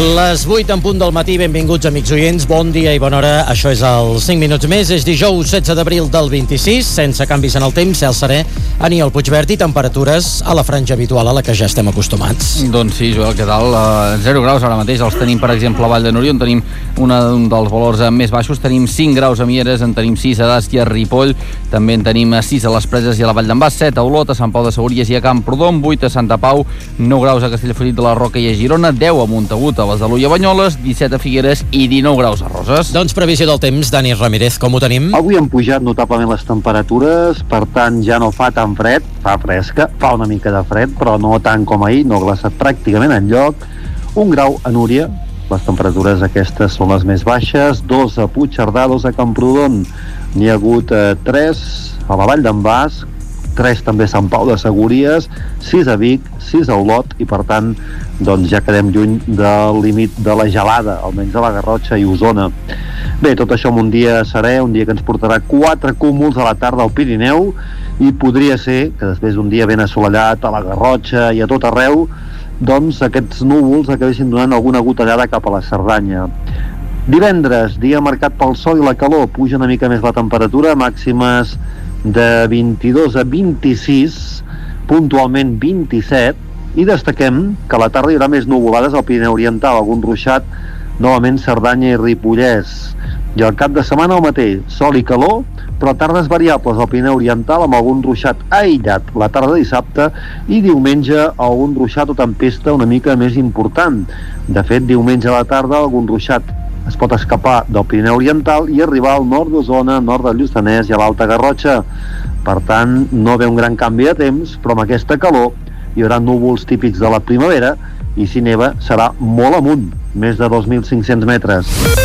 Les 8 en punt del matí, benvinguts amics oients, bon dia i bona hora. Això és el 5 minuts més, és dijous 16 d'abril del 26, sense canvis en el temps, cel serè, Aniol Puigverd i temperatures a la franja habitual a la que ja estem acostumats. Doncs sí, Joel, què tal? 0 graus ara mateix, els tenim per exemple a Vall de Núria, on tenim un dels valors més baixos, tenim 5 graus a Mieres, en tenim 6 a Dàstia, a Ripoll, també en tenim 6 a les Preses i a la Vall d'en Bas, 7 a Olot, a Sant Pau de Segúries i a Camprodon, 8 a Santa Pau, 9 graus a Castellfollit de la Roca i a Girona, 10 a Montagut, a Besalú i a Banyoles, 17 a Figueres i 19 graus a Roses. Doncs previsió del temps, Dani Ramírez, com ho tenim? Avui han pujat notablement les temperatures, per tant ja no fa tan fred, fa fresca, fa una mica de fred, però no tant com ahir, no ha glaçat pràcticament enlloc. 1 grau a Núria, les temperatures aquestes són les més baixes, 2 a Puigcerdà, 2 a Camprodon, n'hi ha hagut 3 a la Vall d'en Bas, 3 també a Sant Pau de Segúries, 6 a Vic, 6 a Olot i per tant doncs ja quedem lluny del límit de la gelada, almenys a la Garrotxa i Osona. Bé, tot això en un dia serè, un dia que ens portarà 4 cúmuls a la tarda al Pirineu i podria ser que després d'un dia ben assolellat a la Garrotxa i a tot arreu, doncs aquests núvols acabessin donant alguna gotellada cap a la Cerdanya. Divendres, dia marcat pel sol i la calor, puja una mica més la temperatura, màximes de 22 a 26, puntualment 27, i destaquem que a la tarda hi haurà més nuvolades al Pirineu Oriental, algun ruixat, novament Cerdanya i Ripollès. I al cap de setmana el mateix, sol i calor, però tardes variables al Pirineu Oriental amb algun ruixat aïllat la tarda de dissabte i diumenge algun ruixat o tempesta una mica més important. De fet, diumenge a la tarda algun ruixat es pot escapar del Pirineu Oriental i arribar al nord d'Osona, nord del Lluçanès i a l'Alta Garrotxa. Per tant, no ve un gran canvi de temps, però amb aquesta calor hi haurà núvols típics de la primavera i si neva serà molt amunt, més de 2.500 metres.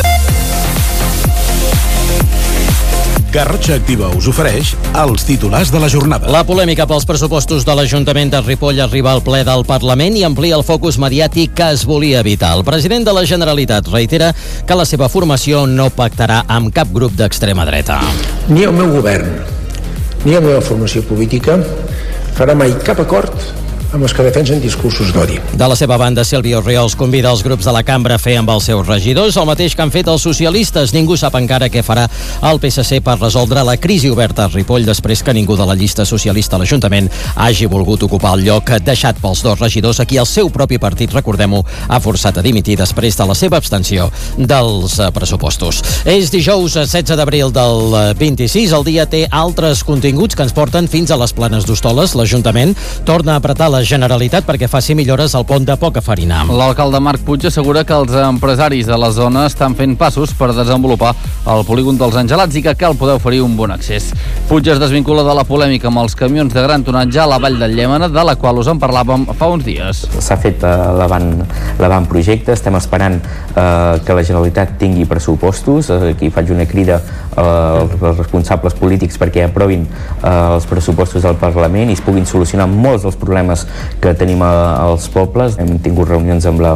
Garrotxa Activa us ofereix els titulars de la jornada. La polèmica pels pressupostos de l'Ajuntament de Ripoll arriba al ple del Parlament i amplia el focus mediàtic que es volia evitar. El president de la Generalitat reitera que la seva formació no pactarà amb cap grup d'extrema dreta. Ni el meu govern, ni la meva formació política farà mai cap acord amb els que defensen discursos d'odi. De la seva banda, Sílvia Orriols convida els grups de la cambra a fer amb els seus regidors el mateix que han fet els socialistes. Ningú sap encara què farà el PSC per resoldre la crisi oberta a Ripoll després que ningú de la llista socialista a l'Ajuntament hagi volgut ocupar el lloc deixat pels dos regidors a qui el seu propi partit, recordem-ho, ha forçat a dimitir després de la seva abstenció dels pressupostos. És dijous 16 d'abril del 26. El dia té altres continguts que ens porten fins a les Planes d'Hostoles. L'Ajuntament torna a apretar la Generalitat perquè faci millores al pont de Pocafarina. L'alcalde Marc Puig assegura que els empresaris de la zona estan fent passos per desenvolupar el polígon dels Angelats i que cal poder oferir un bon accés. Puig es desvincula de la polèmica amb els camions de gran tonatge a la Vall del Llémena, de la qual us en parlàvem fa uns dies. S'ha fet l'avantprojecte, estem esperant que la Generalitat tingui pressupostos. Aquí faig una crida als responsables polítics perquè aprovin els pressupostos del Parlament i es puguin solucionar molts dels problemes que tenim als pobles. Hem tingut reunions amb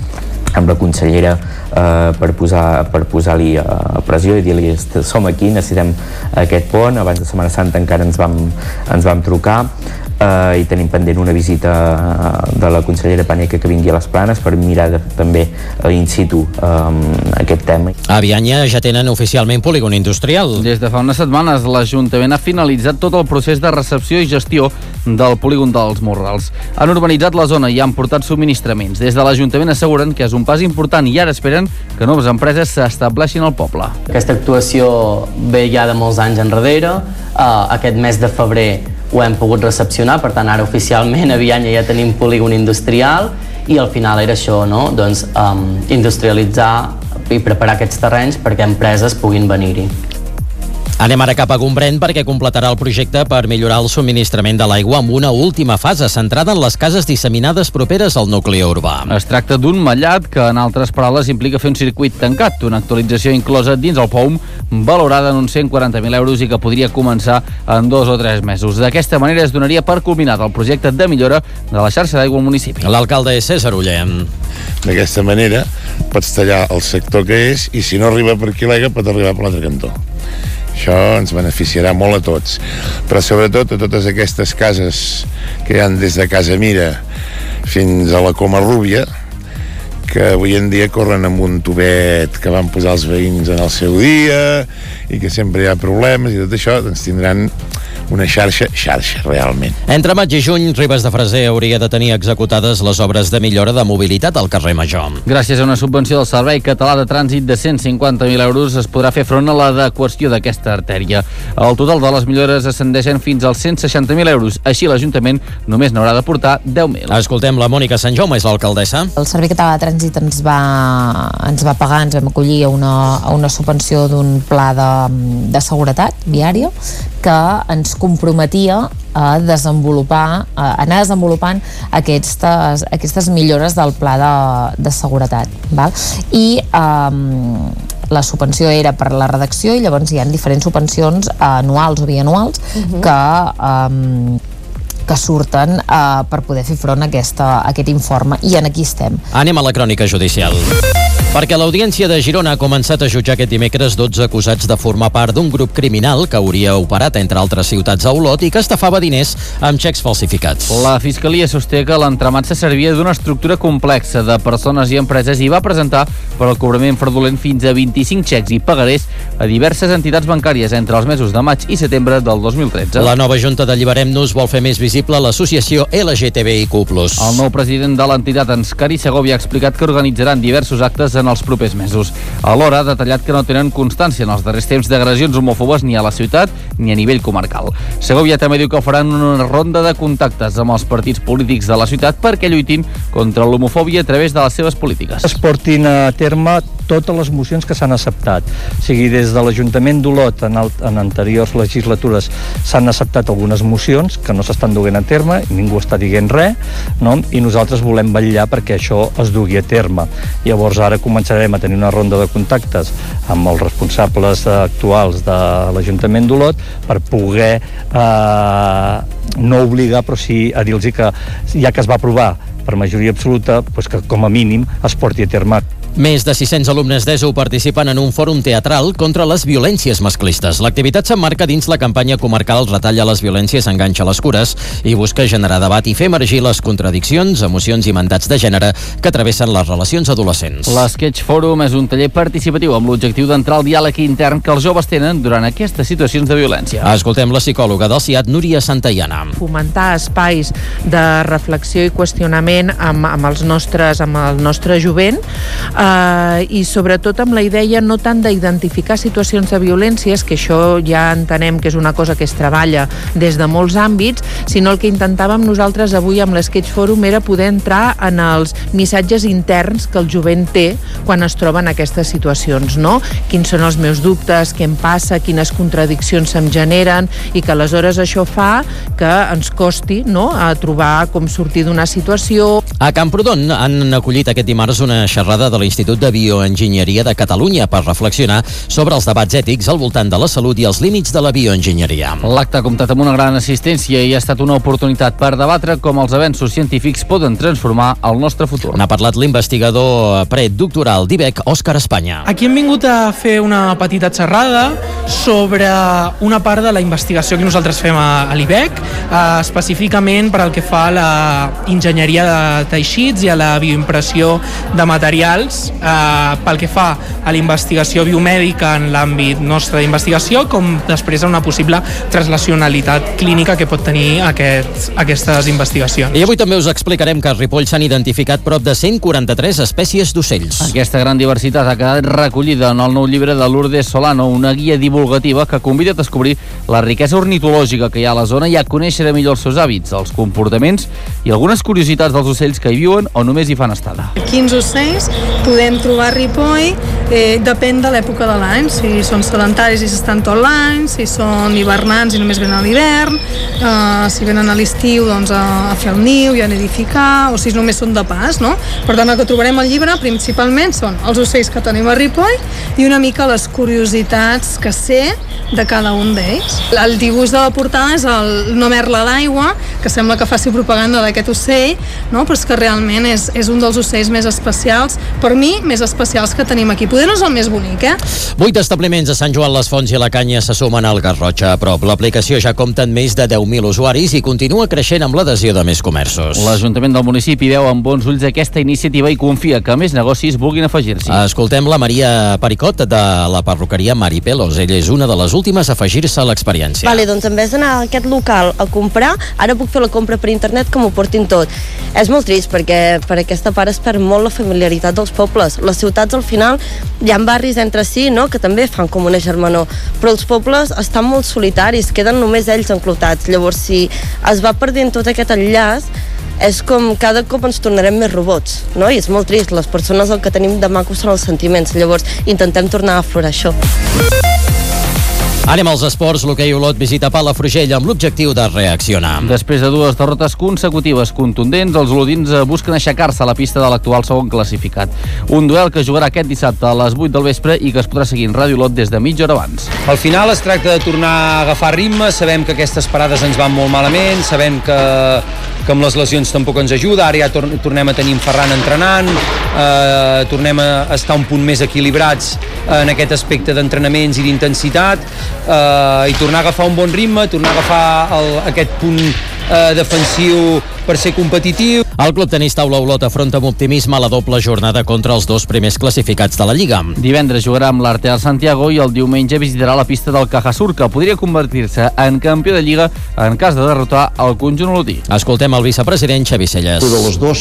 la consellera per posar-li pressió i dir-li som aquí, necessitem aquest pont. Abans de Setmana Santa encara ens vam trucar i tenim pendent una visita de la consellera Paneque que vingui a les Planes per mirar també in situ aquest tema. A Bianya ja tenen oficialment polígon industrial. Des de fa unes setmanes l'Ajuntament ha finalitzat tot el procés de recepció i gestió del polígon dels Morrals. Han urbanitzat la zona i han portat subministraments. Des de l'Ajuntament asseguren que és un pas important i ara esperen que noves empreses s'estableixin al poble. Aquesta actuació ve ja de molts anys enrere. Aquest mes de febrer ho hem pogut recepcionar, per tant ara oficialment a Bianya ja tenim polígon industrial i al final era això, no? Doncs industrialitzar i preparar aquests terrenys perquè empreses puguin venir-hi. Anem ara cap a Gombrèn perquè completarà el projecte per millorar el subministrament de l'aigua amb una última fase centrada en les cases disseminades properes al nucli urbà. Es tracta d'un mallat que, en altres paraules, implica fer un circuit tancat, una actualització inclosa dins el POUM valorada en uns 140.000 euros i que podria començar en 2 o 3 mesos. D'aquesta manera es donaria per culminat el projecte de millora de la xarxa d'aigua al municipi. L'alcalde és César Uller. D'aquesta manera pots tallar el sector que és i si no arriba per aquí l'aigua pot arribar per l'altre cantó. Això ens beneficiarà molt a tots, però sobretot a totes aquestes cases que hi ha des de Casa Mira fins a la Comarrúbia, que avui en dia corren amb un tubet que van posar els veïns en el seu dia i que sempre hi ha problemes i tot això, doncs tindran una xarxa realment. Entre maig i juny, Ribes de Freser hauria de tenir executades les obres de millora de mobilitat al carrer Major. Gràcies a una subvenció del Servei Català de Trànsit de 150.000 euros es podrà fer front a l'adequació d'aquesta artèria. El total de les millores ascendeixen fins als 160.000 euros. Així l'Ajuntament només n'haurà de portar 10.000. Escoltem la Mònica Sant Jaume, és l'alcaldessa. El Servei Català de Trànsit ens va pagar, ens vam acollir a una subvenció d'un pla de seguretat viària que ens comprometia a anar desenvolupant aquestes millores del pla de seguretat, val? I la subvenció era per la redacció i llavors hi ha diferents subvencions anuals o bianuals que surten per poder fer front a aquest informe, i en aquí estem. Anem a la crònica judicial. Perquè l'Audiència de Girona ha començat a jutjar aquest dimecres 12 acusats de formar part d'un grup criminal que hauria operat entre altres ciutats a Olot i que estafava diners amb xecs falsificats. La Fiscalia sosté que l'entramat se servia d'una estructura complexa de persones i empreses i va presentar per al cobrament fraudulent fins a 25 xecs i pagarés a diverses entitats bancàries entre els mesos de maig i setembre del 2013. La nova Junta d'Alliberem-nos vol fer més visible l'associació LGTBIQ+. El nou president de l'entitat, Enscari Segovia, ha explicat que organitzaran diversos actes en els propers mesos. Alhora ha detallat que no tenen constància en els darrers temps d'agressions homòfobes ni a la ciutat ni a nivell comarcal. Segovia també diu que faran una ronda de contactes amb els partits polítics de la ciutat perquè lluitin contra l'homofòbia a través de les seves polítiques. Es portin a terme totes les mocions que s'han acceptat. O sigui, des de l'Ajuntament d'Olot en anteriors legislatures s'han acceptat algunes mocions que no s'estan duent a terme, ningú està dient res, no? I nosaltres volem vetllar perquè això es dugui a terme. Llavors ara començarem a tenir una ronda de contactes amb els responsables actuals de l'Ajuntament d'Olot per poder no obligar, però sí a dir-los que ja que es va aprovar per majoria absoluta, doncs que com a mínim es porti a terme. Més de 600 alumnes d'ESO participen en un fòrum teatral contra les violències masclistes. L'activitat s'emmarca dins la campanya comarcal Retalla les violències, enganxa les cures i busca generar debat i fer emergir les contradiccions, emocions i mandats de gènere que travessen les relacions adolescents. L'Sketch Forum és un taller participatiu amb l'objectiu d'entrar al diàleg intern que els joves tenen durant aquestes situacions de violència. Escoltem la psicòloga del CIAT, Núria Santayana. Fomentar espais de reflexió i qüestionament amb el nostre jovent, i sobretot amb la idea no tant d'identificar situacions de violències, que això ja entenem que és una cosa que es treballa des de molts àmbits, sinó el que intentàvem nosaltres avui amb l'Sketch Forum era poder entrar en els missatges interns que el jovent té quan es troba en aquestes situacions, no? Quins són els meus dubtes, què em passa, quines contradiccions se'm generen, i que aleshores això fa que ens costi, no?, a trobar com sortir d'una situació. A Camprodon han acollit aquest dimarts una xerrada de l'Institut de Bioenginyeria de Catalunya per reflexionar sobre els debats ètics al voltant de la salut i els límits de la bioenginyeria. L'acte ha comptat amb una gran assistència i ha estat una oportunitat per debatre com els avenços científics poden transformar el nostre futur. N'ha parlat l'investigador predoctoral d'IBEC, Òscar Espanya. Aquí hem vingut a fer una petita xerrada sobre una part de la investigació que nosaltres fem a l'IBEC, específicament per al que fa a la enginyeria de teixits i a la bioimpressió de materials, pel que fa a la investigació biomèdica en l'àmbit nostre d'investigació, com després a una possible translacionalitat clínica que pot tenir aquestes investigacions. I avui també us explicarem que a Ripoll s'han identificat prop de 143 espècies d'ocells. Aquesta gran diversitat ha quedat recollida en el nou llibre de Lourdes Solano, una guia divulgativa que convida a descobrir la riquesa ornitològica que hi ha a la zona i a conèixer millor els seus hàbits, els comportaments i algunes curiositats dels ocells que hi viuen o només hi fan estada. Quins ocells podem trobar a Ripoll, depèn de l'època de l'any, si són sedentaris i s'estan tot l'any, si són hivernants i només venen a l'hivern, si venen a l'estiu doncs a fer el niu i a nidificar, o si només són de pas, no? Per tant, el que trobarem al llibre principalment són els ocells que tenim a Ripoll i una mica les curiositats que sé de cada un d'ells. El dibuix de la portada és una merla d'aigua, que sembla que faci propaganda d'aquest ocell, no? Però és que realment és un dels ocells més especials per mi, més especials que tenim aquí. Poder no és el més bonic, 8 establiments a Sant Joan les Fonts i la Canya se sumen al Garrotxa a prop. L'aplicació ja compta amb més de 10.000 usuaris i continua creixent amb l'adhesió de més comerços. L'Ajuntament del municipi veu amb bons ulls aquesta iniciativa i confia que més negocis vulguin afegir-s'hi. Escoltem la Maria Pericot de la perruqueria Maripelos. Ella és una de les últimes a afegir-se a l'experiència. Vale, doncs en vez d'anar a aquest local a comprar, ara puc fer la compra per internet que m'ho portin tot. És molt trist perquè per aquesta part es perd molt la familiaritat dels pobles. Les ciutats al final hi ha barris entre si, no?, que també fan com una germanor, però els pobles estan molt solitaris, queden només ells enclotats. Llavors, si es va perdent tot aquest enllaç, és com cada cop ens tornarem més robots, no? I és molt trist, les persones el que tenim de maco són els sentiments, llavors intentem tornar a aflorar això. Anem als esports. L'hoquei Olot visita Palafrugell amb l'objectiu de reaccionar. Després de 2 derrotes consecutives contundents, els olodins busquen aixecar-se a la pista de l'actual segon classificat. Un duel que jugarà aquest dissabte a les 8 del vespre i que es podrà seguir en Ràdio Olot des de mitja hora abans. Al final es tracta de tornar a agafar ritme, sabem que aquestes parades ens van molt malament, sabem que amb les lesions tampoc ens ajuda, ara ja tornem a tenir en Ferran entrenant, tornem a estar un punt més equilibrats en aquest aspecte d'entrenaments i d'intensitat, i tornar a agafar un bon ritme, tornar a agafar aquest punt defensiu per ser competitiu. El Club Tenis Taula Olot afronta amb optimisme la doble jornada contra els 2 primers classificats de la Lliga. Divendres jugarà amb l'Arteal Santiago i el diumenge visitarà la pista del Cajasur, que podria convertir-se en campió de Lliga en cas de derrotar el conjunt olotí. Escoltem el vicepresident Xavi Celles. De los dos,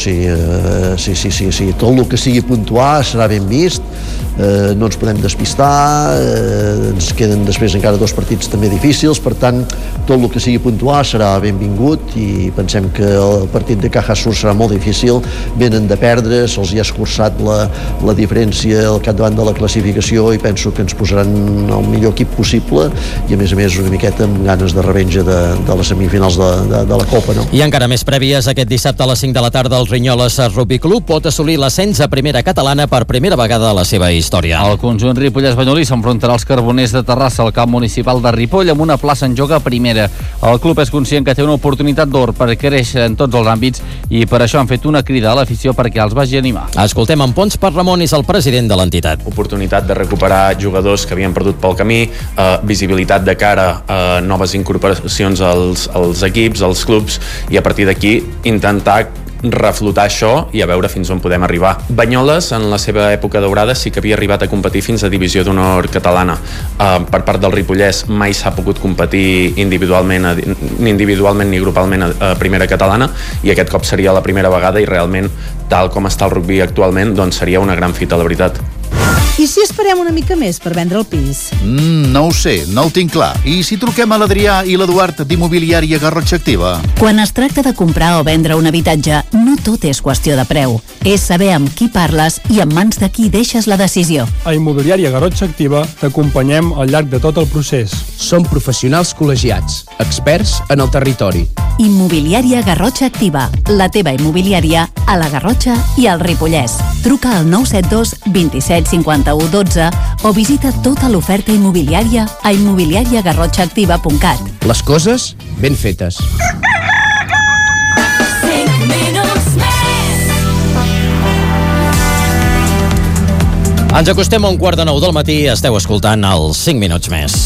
sí. Tot el que sigui puntuar serà ben vist, no ens podem despistar, ens queden després encara 2 partits també difícils, per tant, tot el que sigui puntuar serà benvingut i pensem que el partit de Cajasur serà molt difícil, venen de perdre, se'ls hi ha escurçat la diferència al capdavant de la classificació i penso que ens posaran el millor equip possible i a més una miqueta amb ganes de revenja de les semifinals de la Copa, no? I encara més prèvies, aquest dissabte a les 5 de la tarda el Rinyoles Rugby Club pot assolir l'ascens a primera catalana per primera vegada a la seva història. El conjunt Ripollès-Banyolí s'enfrontarà als Carboners de Terrassa al camp municipal de Ripoll amb una plaça en joc a primera. El club és conscient que té una oportunitat d'or per créixer en tots els àmbits i per això han fet una crida a l'afició perquè els vagi animar. Escoltem en Pons Parramon, és el president de l'entitat. Oportunitat de recuperar jugadors que havien perdut pel camí, visibilitat de cara a noves incorporacions als equips, als clubs, i a partir d'aquí intentar reflotar això i a veure fins on podem arribar. Banyoles, en la seva època daurada, sí que havia arribat a competir fins a divisió d'honor catalana. Per part del Ripollès mai s'ha pogut competir individualment ni grupalment a primera catalana, i aquest cop seria la primera vegada i realment, tal com està el rugby actualment, doncs seria una gran fita, la veritat. I si esperem una mica més per vendre el pis? No ho sé, no ho tinc clar. I si truquem a l'Adrià i l'Eduard d'Immobiliària Garrotxa Activa? Quan es tracta de comprar o vendre un habitatge, no tot és qüestió de preu. És saber amb qui parles i en mans de qui deixes la decisió. A Immobiliària Garrotxa Activa t'acompanyem al llarg de tot el procés. Som professionals col·legiats, experts en el territori. Immobiliària Garrotxa Activa, la teva immobiliària a la Garrotxa i al Ripollès. Truca al 972 27 51 12 o visita tota l'oferta immobiliària a immobiliariagarrotxaactiva.cat. Les coses ben fetes. 5 minuts més. Ens acostem a 8:45 del matí. Esteu escoltant els 5 minuts més.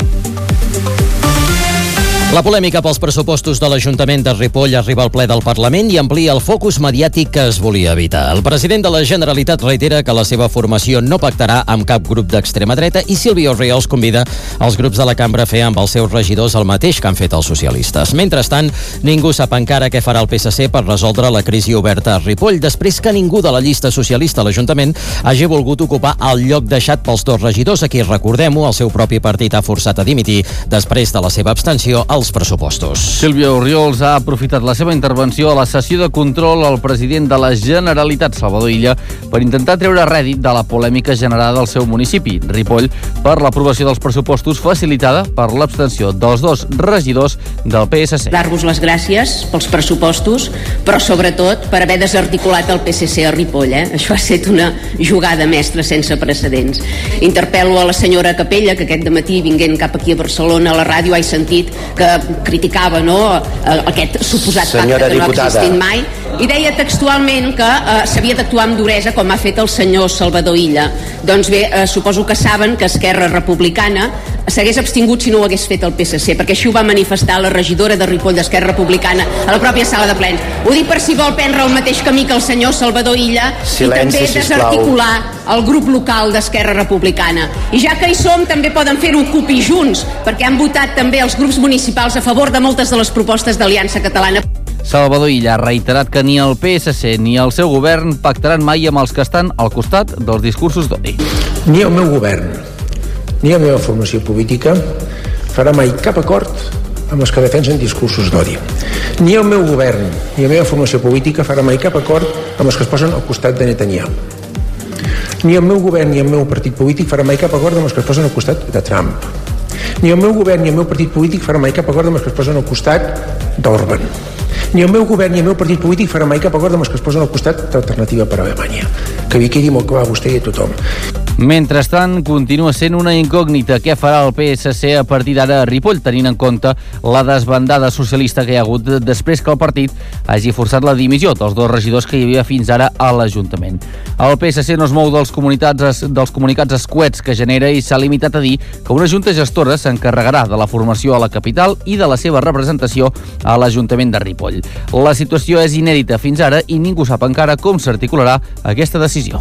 La polèmica pels pressupostos de l'Ajuntament de Ripoll arriba al ple del Parlament i amplia el focus mediàtic que es volia evitar. El president de la Generalitat reitera que la seva formació no pactarà amb cap grup d'extrema dreta i Silvio Oriols convida els grups de la cambra a fer amb els seus regidors el mateix que han fet els socialistes. Mentrestant, ningú sap encara què farà el PSC per resoldre la crisi oberta a Ripoll després que ningú de la llista socialista a l'Ajuntament hagi volgut ocupar el lloc deixat pels 2 regidors a qui, recordem-ho, el seu propi partit ha forçat a dimitir després de la seva abstenció als pressupostos. Silvio Oriols ha aprofitat la seva intervenció a la sessió de control al president de la Generalitat, Salvador Illa, per intentar treure rèdit de la polèmica generada al seu municipi, Ripoll, per l'aprovació dels pressupostos facilitada per l'abstenció dels 2 regidors del PSC. Dar-vos les gràcies pels pressupostos, però sobretot per haver desarticulat el PSC a Ripoll. Això ha estat una jugada mestra sense precedents. Interpel·lo a la senyora Capella, que aquest dematí, vinguent cap aquí a Barcelona, a la ràdio, he sentit que criticava aquest suposat pacte que no ha existit mai. i deia textualment que s'havia d'actuar amb duresa com ha fet el senyor Salvador Illa. Doncs bé, suposo que saben que Esquerra Republicana s'hagués abstingut si no ho hagués fet el PSC, perquè així ho va manifestar la regidora de Ripoll d'Esquerra Republicana a la pròpia sala de plens. Ho dic per si vol prendre el mateix camí que el senyor Salvador Illa i també desarticular el grup local d'Esquerra Republicana. I ja que hi som, també poden fer-ho CUP i Junts, perquè han votat també els grups municipals a favor de moltes de les propostes d'Aliança Catalana. Salvador Illa ha reiterat que ni el PSC ni el seu govern pactaran mai amb els que estan al costat dels discursos d'odi. Ni el meu govern ni la meva formació política farà mai cap acord amb els que defensen discursos d'odi. Ni el meu govern ni la meva formació política farà mai cap acord amb els que es posen al costat de Netanyahu. Ni el meu govern ni el meu partit polític farà mai cap acord amb els que es posen al costat de Trump. Ni el meu govern ni el meu partit polític farà mai cap acord amb els que es posen al costat d'Orban. Ni el meu govern ni el meu partit polític farà mai cap acord amb els que es posen al costat d'Alternativa per Alemanya. Que li quedi molt clar a vostè i a tothom. Mentrestant, continua sent una incògnita què farà el PSC a partir d'ara a Ripoll, tenint en compte la desbandada socialista que hi ha hagut després que el partit hagi forçat la dimissió dels dos regidors que hi havia fins ara a l'Ajuntament. El PSC no es mou dels comunicats escuets que genera i s'ha limitat a dir que una junta gestora s'encarregarà de la formació a la capital i de la seva representació a l'Ajuntament de Ripoll. La situació és inèdita fins ara i ningú sap encara com s'articularà aquesta decisió.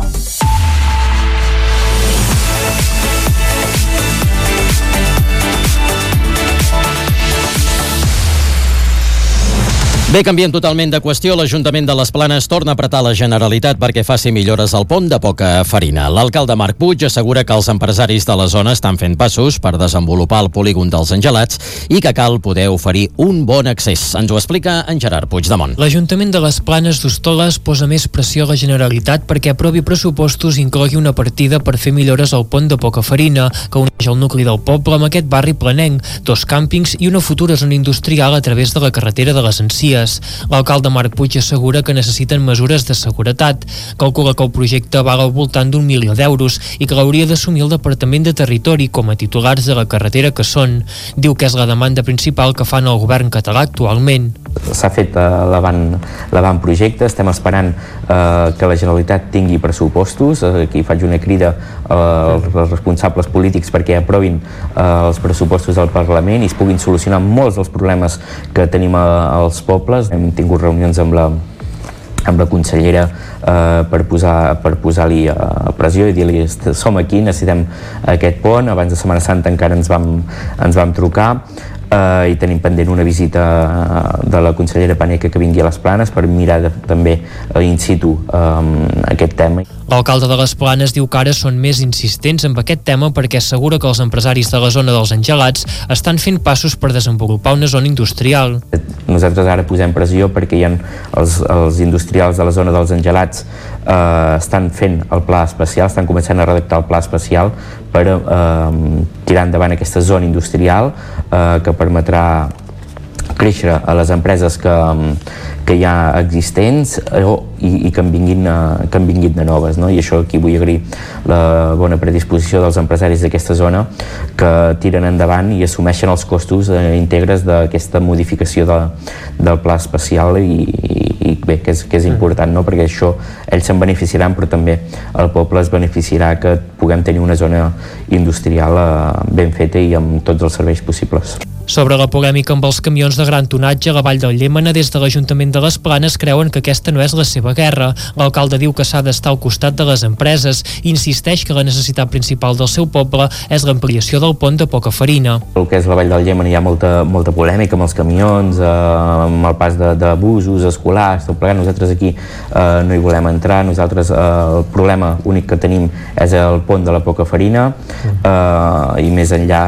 Bé, canviem totalment de qüestió. L'Ajuntament de les Planes torna a apretar la Generalitat perquè faci millores al pont de Poca Farina. L'alcalde Marc Puig assegura que els empresaris de la zona estan fent passos per desenvolupar el polígon dels Angelats i que cal poder oferir un bon accés. Ens ho explica en Gerard Puigdemont. L'Ajuntament de les Planes d'Hostoles posa més pressió a la Generalitat perquè aprovi pressupostos i inclogui una partida per fer millores al pont de Poca Farina, que uneix el nucli del poble amb aquest barri planenc, 2 càmpings i una futura zona industrial a través de la carretera de les Encies. L'alcalde Marc Puig assegura que necessiten mesures de seguretat. Calcula que el projecte val al voltant d'1 milió d'euros i que l'hauria d'assumir el Departament de Territori com a titulars de la carretera que són. Diu que és la demanda principal que fan el govern català actualment. S'ha fet l'avantprojecte, estem esperant que la Generalitat tingui pressupostos. Aquí faig una crida als responsables polítics perquè aprovin els pressupostos del Parlament i es puguin solucionar molts dels problemes que tenim als pobles. Hem tingut reunions amb la consellera per posar-li pressió i dir-li som aquí, necessitem aquest pont. Abans de Setmana Santa encara ens vam trucar i tenim pendent una visita de la consellera Paneque que vingui a les Planes per mirar també in situ aquest tema. L'alcalde de les Planes diu que ara són més insistents amb aquest tema perquè assegura que els empresaris de la zona dels Angelats estan fent passos per desenvolupar una zona industrial. Nosaltres ara posem pressió perquè hi ha els industrials de la zona dels Angelats estan fent el pla especial, estan començant a redactar el pla especial per tirar endavant aquesta zona industrial que permetrà créixer a les empreses que hi ha existents i que en vinguin de noves, no? I això aquí vull agrair la bona predisposició dels empresaris d'aquesta zona que tiren endavant i assumeixen els costos íntegres d'aquesta modificació del pla especial i bé, que és important, no? Perquè això ells se'n beneficiaran però també el poble es beneficiarà que puguem tenir una zona industrial ben feta i amb tots els serveis possibles. Sobre la polèmica amb els camions de gran tonatge a la Vall del Llémena, des de l'Ajuntament de les Planes creuen que aquesta no és la seva guerra. L'alcalde diu que s'ha d'estar al costat de les empreses i insisteix que la necessitat principal del seu poble és l'ampliació del pont de Poca Farina. El que és la Vall del Llémena hi ha molta polèmica amb els camions, amb el pas de busos escolars, tot plegat. Nosaltres aquí no hi volem entrar. Nosaltres el problema únic que tenim és el pont de la Poca Farina i més enllà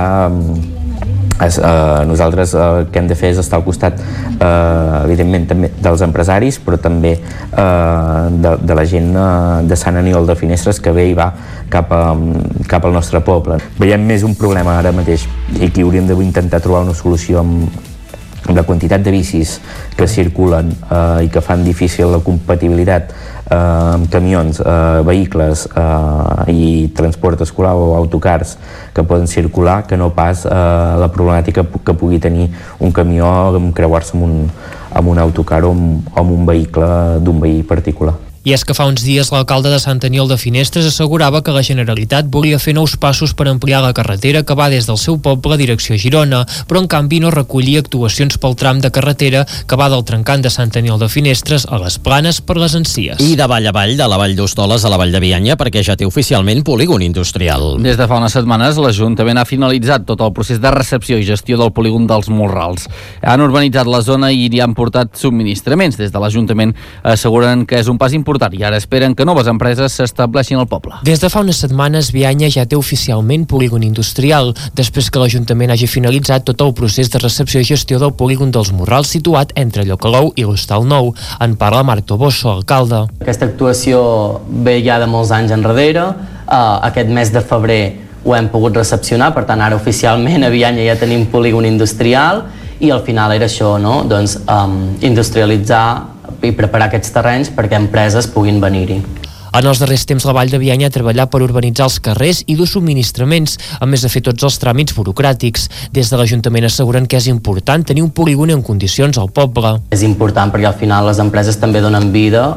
nosaltres el que hem de fer és estar al costat evidentment també dels empresaris però també de la gent de Sant Aniol de Finestres que ve i va cap al nostre poble. Veiem més un problema ara mateix i aquí hauríem d'intentar trobar una solució amb la quantitat de bicis que circulen i que fan difícil la compatibilitat amb camions, vehicles i transport escolar o autocars que poden circular, que no pas la problemàtica que pugui tenir un camió amb creuar-se amb un autocar o amb un vehicle d'un veí particular. I és que fa uns dies l'alcalde de Sant Aniol de Finestres assegurava que la Generalitat volia fer nous passos per ampliar la carretera que va des del seu poble a direcció Girona, però en canvi no recollia actuacions pel tram de carretera que va del trencant de Sant Aniol de Finestres a les Planes per les Encies. I de vall a vall, de la Vall d'Hostoles a la Vall de Bianya, perquè ja té oficialment polígon industrial. Des de fa unes setmanes, l'Ajuntament ha finalitzat tot el procés de recepció i gestió del polígon dels Morrals. Han urbanitzat la zona i hi han portat subministraments. Des de l'Ajuntament asseguren que és un pas important i ara esperen que noves empreses s'estableixin al poble. Des de fa unes setmanes, Bianya ja té oficialment polígon industrial, després que l'Ajuntament hagi finalitzat tot el procés de recepció i gestió del polígon dels Morrals situat entre Llocalou i l'Hostal Nou. En parla Marc Toboso, alcalde. Aquesta actuació ve ja de molts anys enrere. Aquest mes de febrer ho hem pogut recepcionar, per tant ara oficialment a Bianya ja tenim polígon industrial i al final era això, no? Doncs industrialitzar i preparar aquests terrenys perquè empreses puguin venir-hi. En els darrers temps la Vall de Bianya ha treballat per urbanitzar els carrers i dur subministraments, a més de fer tots els tràmits burocràtics. Des de l'Ajuntament asseguren que és important tenir un polígon en condicions al poble. És important perquè al final les empreses també donen vida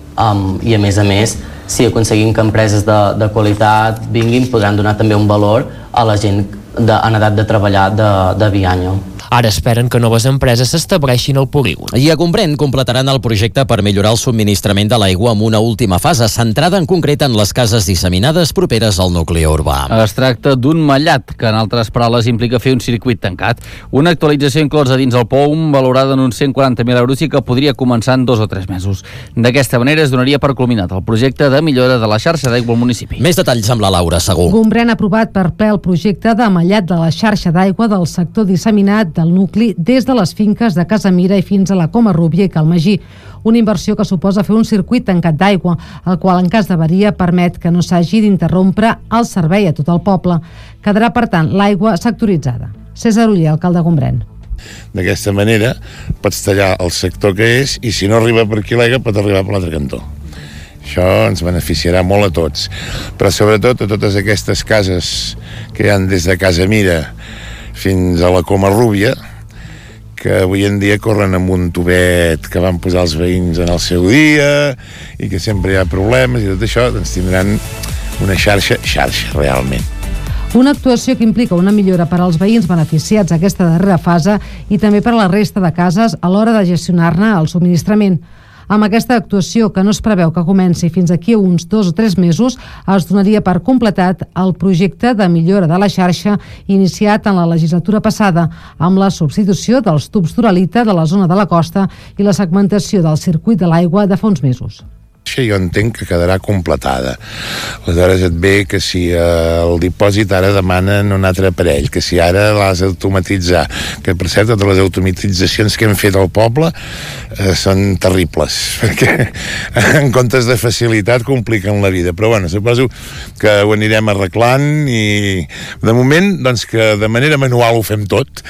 i a més, si aconseguim que empreses de qualitat vinguin, podran donar també un valor a la gent en edat de treballar de Bianya. Ara esperen que noves empreses s'estableixin al polígon. I a Gombrèn completaran el projecte per millorar el subministrament de l'aigua amb una última fase, centrada en concret en les cases disseminades properes al nucli urbà. Es tracta d'un mallat, que en altres paraules implica fer un circuit tancat. Una actualització inclosa dins el POUM, valorada en uns 140.000 euros i que podria començar en 2 o 3 mesos. D'aquesta manera es donaria per culminat el projecte de millora de la xarxa d'aigua al municipi. Més detalls amb la Laura Segú. Gombrèn ha aprovat per ple el projecte de mallat de la xarxa d'aigua del sector disseminat del nucli des de les finques de Casamira i fins a la Comarrúbia i Calmagí. Una inversió que suposa fer un circuit tancat d'aigua, el qual en cas d'avaria permet que no s'hagi d'interrompre el servei a tot el poble. Quedarà, per tant, l'aigua sectoritzada. César Uller, alcalde de Gombrèn. D'aquesta manera pots tallar el sector que és i si no arriba per aquí l'aigua pot arribar per l'altre cantó. Això ens beneficiarà molt a tots, però sobretot a totes aquestes cases que hi ha des de Casamira fins a la Comarrúbia, que avui en dia corren amb un tubet que van posar els veïns en el seu dia i que sempre hi ha problemes i tot això, doncs tindran una xarxa realment. Una actuació que implica una millora per als veïns beneficiats aquesta darrera fase i també per a la resta de cases a l'hora de gestionar-ne el subministrament. Amb aquesta actuació, que no es preveu que comenci fins aquí a uns 2 o 3 mesos, es donaria per completat el projecte de millora de la xarxa iniciat en la legislatura passada, amb la substitució dels tubs d'uralita de la zona de la costa i la segmentació del circuit de l'aigua de fa uns mesos. Jo entenc que quedarà completada. Aleshores et ve que si el dipòsit ara demanen un altre aparell, que si ara l'has d'automatitzar, que per cert totes les automatitzacions que hem fet al poble són terribles, perquè en comptes de facilitat compliquen la vida, però bueno, suposo que ho anirem arreglant i de moment, doncs que de manera manual ho fem tot,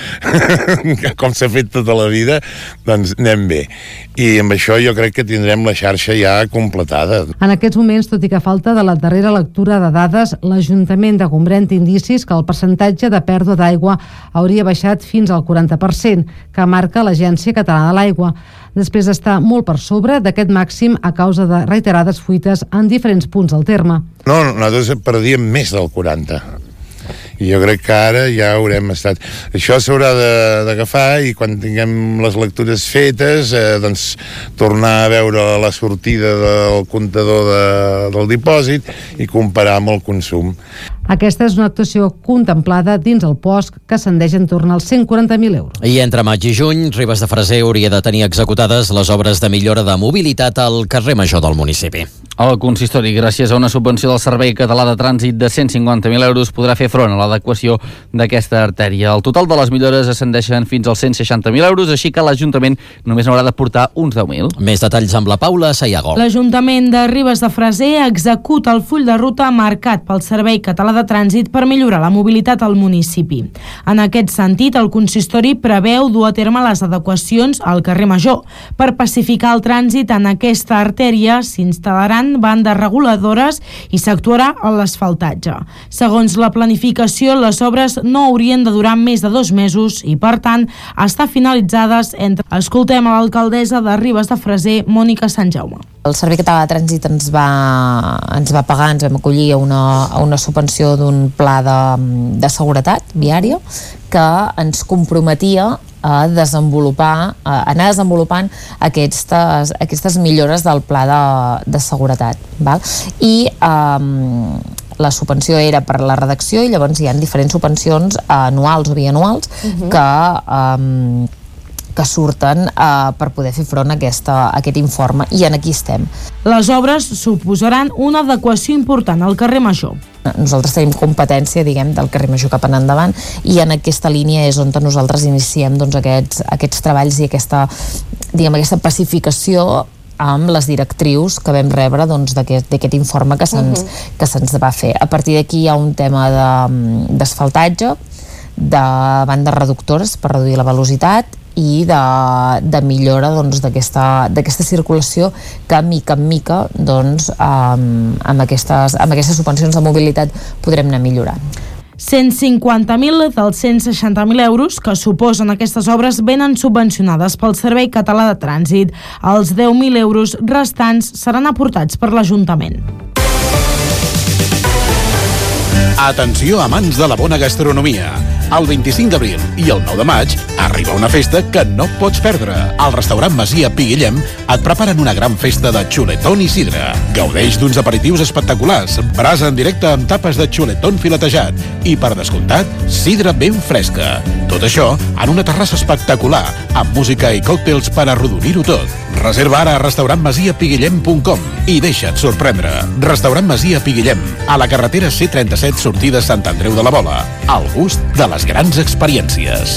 com s'ha fet tota la vida, doncs anem bé. I amb això jo crec que tindrem la xarxa ja completada. En aquests moments, tot i que a falta de la darrera lectura de dades, l'Ajuntament de Gombrèn té indicis que el percentatge de pèrdua d'aigua hauria baixat fins al 40%, que marca l'Agència Catalana de l'Aigua, després d'estar molt per sobre d'aquest màxim a causa de reiterades fuites en diferents punts del terme. No, nosaltres perdíem més del 40%. I jo crec que ara ja haurem estat... Això s'haurà d'agafar i quan tinguem les lectures fetes, doncs tornar a veure la sortida del comptador del dipòsit i comparar amb el consum. Aquesta és una actuació contemplada dins el POSC que ascendeix en torn als 140.000 euros. I entre maig i juny, Ribes de Freser hauria de tenir executades les obres de millora de mobilitat al carrer Major del municipi. El consistori, gràcies a una subvenció del Servei Català de Trànsit de 150.000 euros, podrà fer front a l'adequació d'aquesta artèria. El total de les millores ascendeixen fins als 160.000 euros, així que l'Ajuntament només n'haurà de portar uns 10.000. Més detalls amb la Paula Sayago. L'Ajuntament de Ribes de Freser executa el full de ruta marcat pel Servei Català de Trànsit per millorar la mobilitat al municipi. En aquest sentit, el consistori preveu dur a terme les adequacions al carrer Major. Per pacificar el trànsit en aquesta artèria s'instal·laran s'instal·laran bandes reguladores i s'actuarà a l'asfaltatge. Segons la planificació, les obres no haurien de durar més de 2 mesos i, per tant, estar finalitzades entre... Escoltem a l'alcaldessa de Ribes de Freser, Mònica Sant Jaume. El Servei Català de Trànsit ens va pagar, ens vam acollir a una subvenció d'un pla de seguretat viària que ens comprometia a anar desenvolupant aquestes millores del pla de seguretat. Val? I la subvenció era per la redacció i llavors hi ha diferents subvencions anuals o bianuals que surten per poder fer front a aquest informe, i en aquí estem. Les obres suposaran una adequació important al carrer Major. Nosaltres tenim competència, del carrer Major cap endavant, i en aquesta línia és on nosaltres iniciem aquests treballs i aquesta pacificació amb les directrius que vam rebre d'aquest informe que se'ns va fer. A partir d'aquí hi ha un tema d'asfaltatge, de bandes reductores per reduir la velocitat i de millora d'aquesta circulació que mica en mica amb aquestes subvencions de mobilitat podrem anar millorant. 150.000 dels 160.000 euros que suposen aquestes obres venen subvencionades pel Servei Català de Trànsit. Els 10.000 euros restants seran aportats per l'Ajuntament. Atenció, amants de la bona gastronomia. El 25 d'abril i el 9 de maig arriba una festa que no pots perdre. Al restaurant Masia Pi Guillem et preparen una gran festa de xuletón i sidra. Gaudeix d'uns aperitius espectaculars, brasa en directe amb tapes de xuletón filetejat i, per descomptat, sidra ben fresca. Tot això en una terrassa espectacular, amb música i còctels per arrodonir-ho tot. Reserva ara a restaurantmasiapiguillem.com i deixa't sorprendre. Restaurant Masia Pi Guillem, a la carretera C37 sortida Sant Andreu de la Bola. El gust de les grans experiències.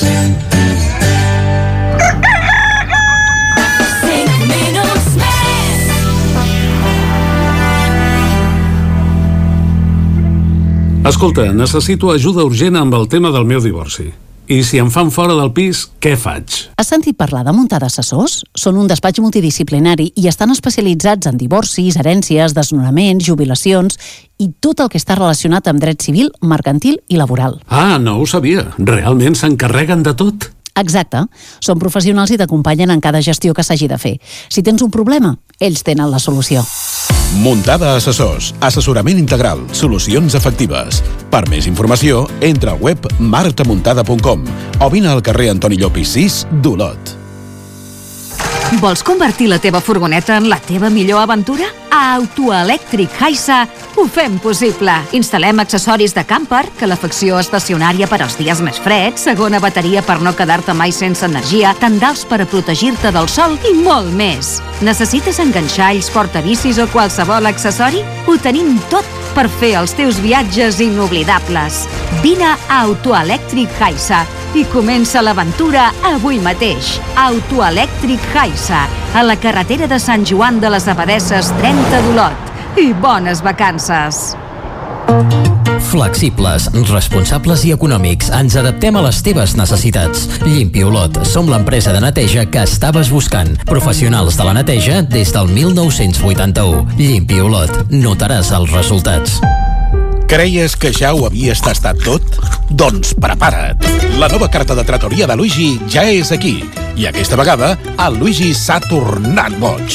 Escolta, necessito ajuda urgent amb el tema del meu divorci. I si em fan fora del pis, què faig? Has sentit parlar de Muntada Assessors? Són un despatx multidisciplinari i estan especialitzats en divorcis, herències, desnonaments, jubilacions i tot el que està relacionat amb dret civil, mercantil i laboral. Ah, no ho sabia. Realment s'encarreguen de tot? Exacte. Són professionals i t'acompanyen en cada gestió que s'hagi de fer. Si tens un problema, ells tenen la solució. Muntada Assessors. Assessorament integral. Solucions efectives. Per més informació, entra al web martamuntada.com o vine al carrer Antoni Llopis 6 d'Olot. Vols convertir la teva furgoneta en la teva millor aventura? A Autoelèctric Haisa ho fem possible. Instal·lem accessoris de camper, calefacció estacionària per als dies més freds, segona bateria per no quedar-te mai sense energia, tendals per a protegir-te del sol i molt més. Necessites enganxalls, portabicis o qualsevol accessori? Ho tenim tot per fer els teus viatges inoblidables. Vine a Autoelèctric Haisa i comença l'aventura avui mateix. Autoelèctric Haisa, a la carretera de Sant Joan de les Abadesses 30 d'Olot. I bones vacances! Flexibles, responsables i econòmics. Ens adaptem a les teves necessitats. Llimpi Olot. Som l'empresa de neteja que estaves buscant. Professionals de la neteja des del 1981. Llimpi Olot. Notaràs els resultats. Creies que ja ho havies tastat tot? Doncs prepara't! La nova carta de Trattoria de Luigi ja és aquí. I aquesta vegada, el Luigi s'ha tornat boig.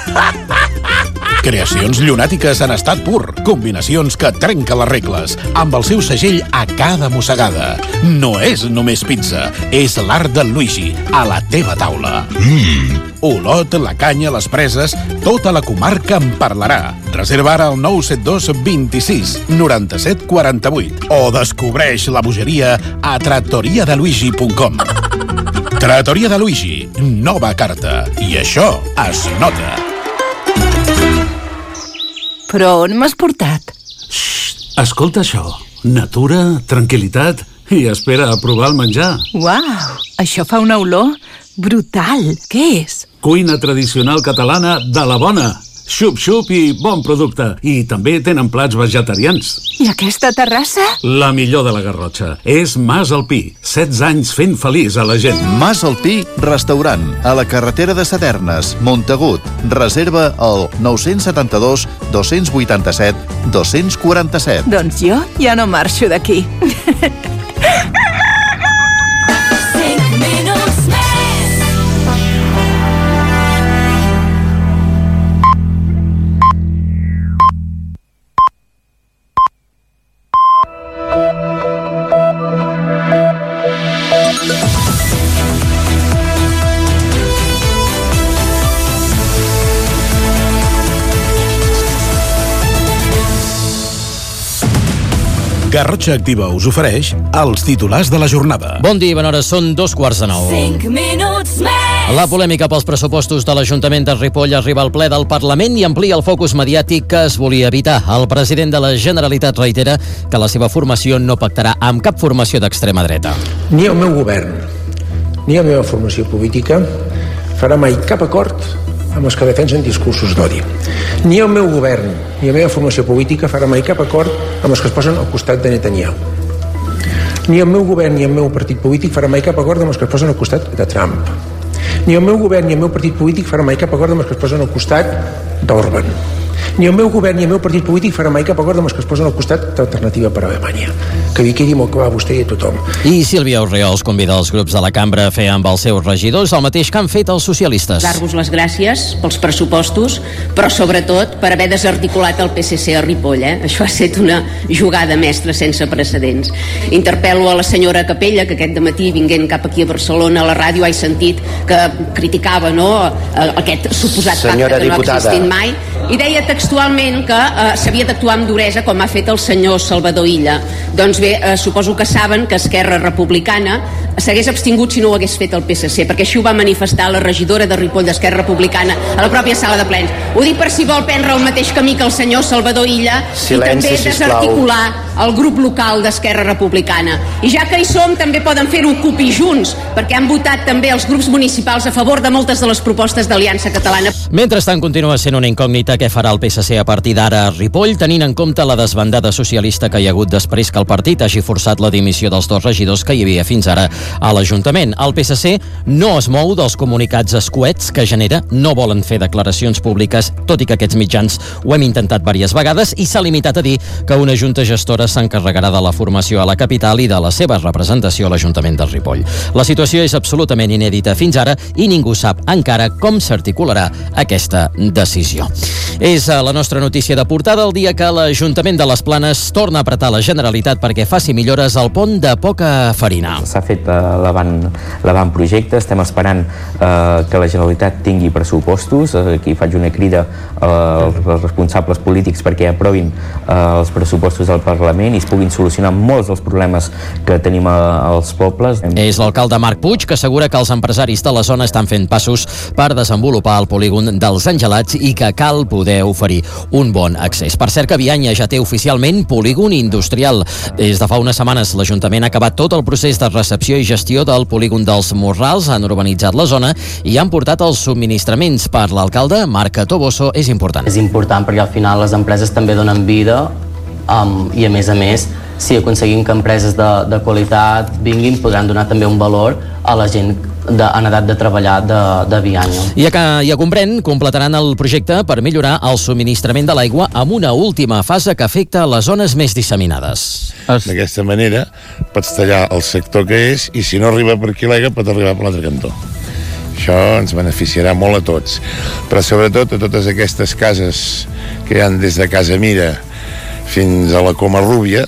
Creacions llunàtiques en estat pur. Combinacions que trenquen les regles, amb el seu segell a cada mossegada. No és només pizza, és l'art del Luigi, a la teva taula. Olot, la Canya, les Preses, tota la comarca en parlarà. Reserva ara al 972 26 97 48 o descobreix la bogeria a trattoriadeluigi.com. Trattoria de Luigi, nova carta. I això es nota. Però on m'has portat? Escolta això. Natura, tranquil·litat i espera a provar el menjar. Uau, això fa una olor brutal. Què és? Cuina tradicional catalana de la bona. Xup-xup i bon producte. I també tenen plats vegetarians. I aquesta terrassa? La millor de la Garrotxa. És Mas Alpí. 16 anys fent feliç a la gent. Mas Alpí, restaurant, a la carretera de Sadernes, Montagut. Reserva al 972 287 247. Doncs jo ja no marxo d'aquí. Garrotxa Activa us ofereix els titulars de la jornada. Bon dia, bona hora, són 2:45. 5 minuts més. La polèmica pels pressupostos de l'Ajuntament de Ripoll arriba al ple del Parlament i amplia el focus mediàtic que es volia evitar. El president de la Generalitat reitera que la seva formació no pactarà amb cap formació d'extrema dreta. Ni el meu govern, ni la meva formació política farà mai cap acord amb els que defensen discursos d'odi. Ni el meu govern ni la meva formació política farà mai cap acord amb els que es posen al costat de Netanyahu. Ni el meu govern ni el meu partit polític farà mai cap acord amb els que es posen al costat de Trump. Ni el meu govern ni el meu partit polític farà mai cap acord amb els que es posen al costat d'Orban. Ni el meu govern ni el meu partit polític farà mai cap acord amb els que es posen al costat d'Alternativa per Alemanya. Que li quedi molt clar a vostè i a tothom. I Sílvia Orriols convida els grups de la cambra a fer amb els seus regidors el mateix que han fet els socialistes. Dar-vos les gràcies pels pressupostos, però sobretot per haver desarticulat el PSC a Ripoll. Això ha estat una jugada mestra sense precedents. Interpel·lo a la senyora Capella, que aquest dematí, vinguent cap aquí a Barcelona, a la ràdio, he sentit que criticava aquest suposat senyora pacte que diputada, no ha existit mai, i deia textualment que s'havia d'actuar amb duresa, com ha fet el senyor Salvador Illa. Doncs bé, suposo que saben que Esquerra Republicana s'hagués abstingut si no ho hagués fet el PSC, perquè així ho va manifestar la regidora de Ripoll d'Esquerra Republicana a la pròpia sala de plens. Ho dic per si vol prendre el mateix camí que el senyor Salvador Illa. Silenci, i també desarticular el grup local d'Esquerra Republicana. I ja que hi som, també poden fer-ho CUP i Junts, perquè han votat també els grups municipals a favor de moltes de les propostes d'Aliança Catalana. Mentrestant, continua sent una incògnita què farà el PSC a partir d'ara a Ripoll, tenint en compte la desbandada socialista que hi ha hagut després que el partit hagi forçat la dimissió dels 2 regidors que hi havia fins ara a l'Ajuntament. El PSC no es mou dels comunicats escuets que genera, no volen fer declaracions públiques, tot i que aquests mitjans ho hem intentat diverses vegades, i s'ha limitat a dir que una junta gestora s'encarregarà de la formació a la capital i de la seva representació a l'Ajuntament de Ripoll. La situació és absolutament inèdita fins ara i ningú sap encara com s'articularà aquesta decisió. És la nostra notícia de portada el dia que l'Ajuntament de les Planes torna a apretar la Generalitat perquè faci millores al pont de Poca Farina. S'ha fet l'avantprojecte, estem esperant que la Generalitat tingui pressupostos. Aquí faig una crida als responsables polítics perquè aprovin els pressupostos del Parlament i es puguin solucionar molts dels problemes que tenim als pobles. És l'alcalde Marc Puig que assegura que els empresaris de la zona estan fent passos per desenvolupar el polígon dels Angelats i que cal poder oferir un bon accés. Per cert que Bianya ja té oficialment polígon industrial. Des de fa unes setmanes l'Ajuntament ha acabat tot el procés de recepció i gestió del polígon dels Morrals, han urbanitzat la zona i han portat els subministraments. Per l'alcalde Marc Toboso és important. És important perquè al final les empreses també donen vida i a més, si aconseguim que empreses de qualitat vinguin, podran donar també un valor a la gent en edat de treballar de Bianya. I a Gombrèn completaran el projecte per millorar el subministrament de l'aigua amb una última fase que afecta les zones més disseminades. D'aquesta manera pots tallar el sector que és i si no arriba per aquí l'aigua pot arribar per l'altre cantó. Això ens beneficiarà molt a tots, però sobretot a totes aquestes cases que hi ha des de Casamira fins a la Comarrúbia,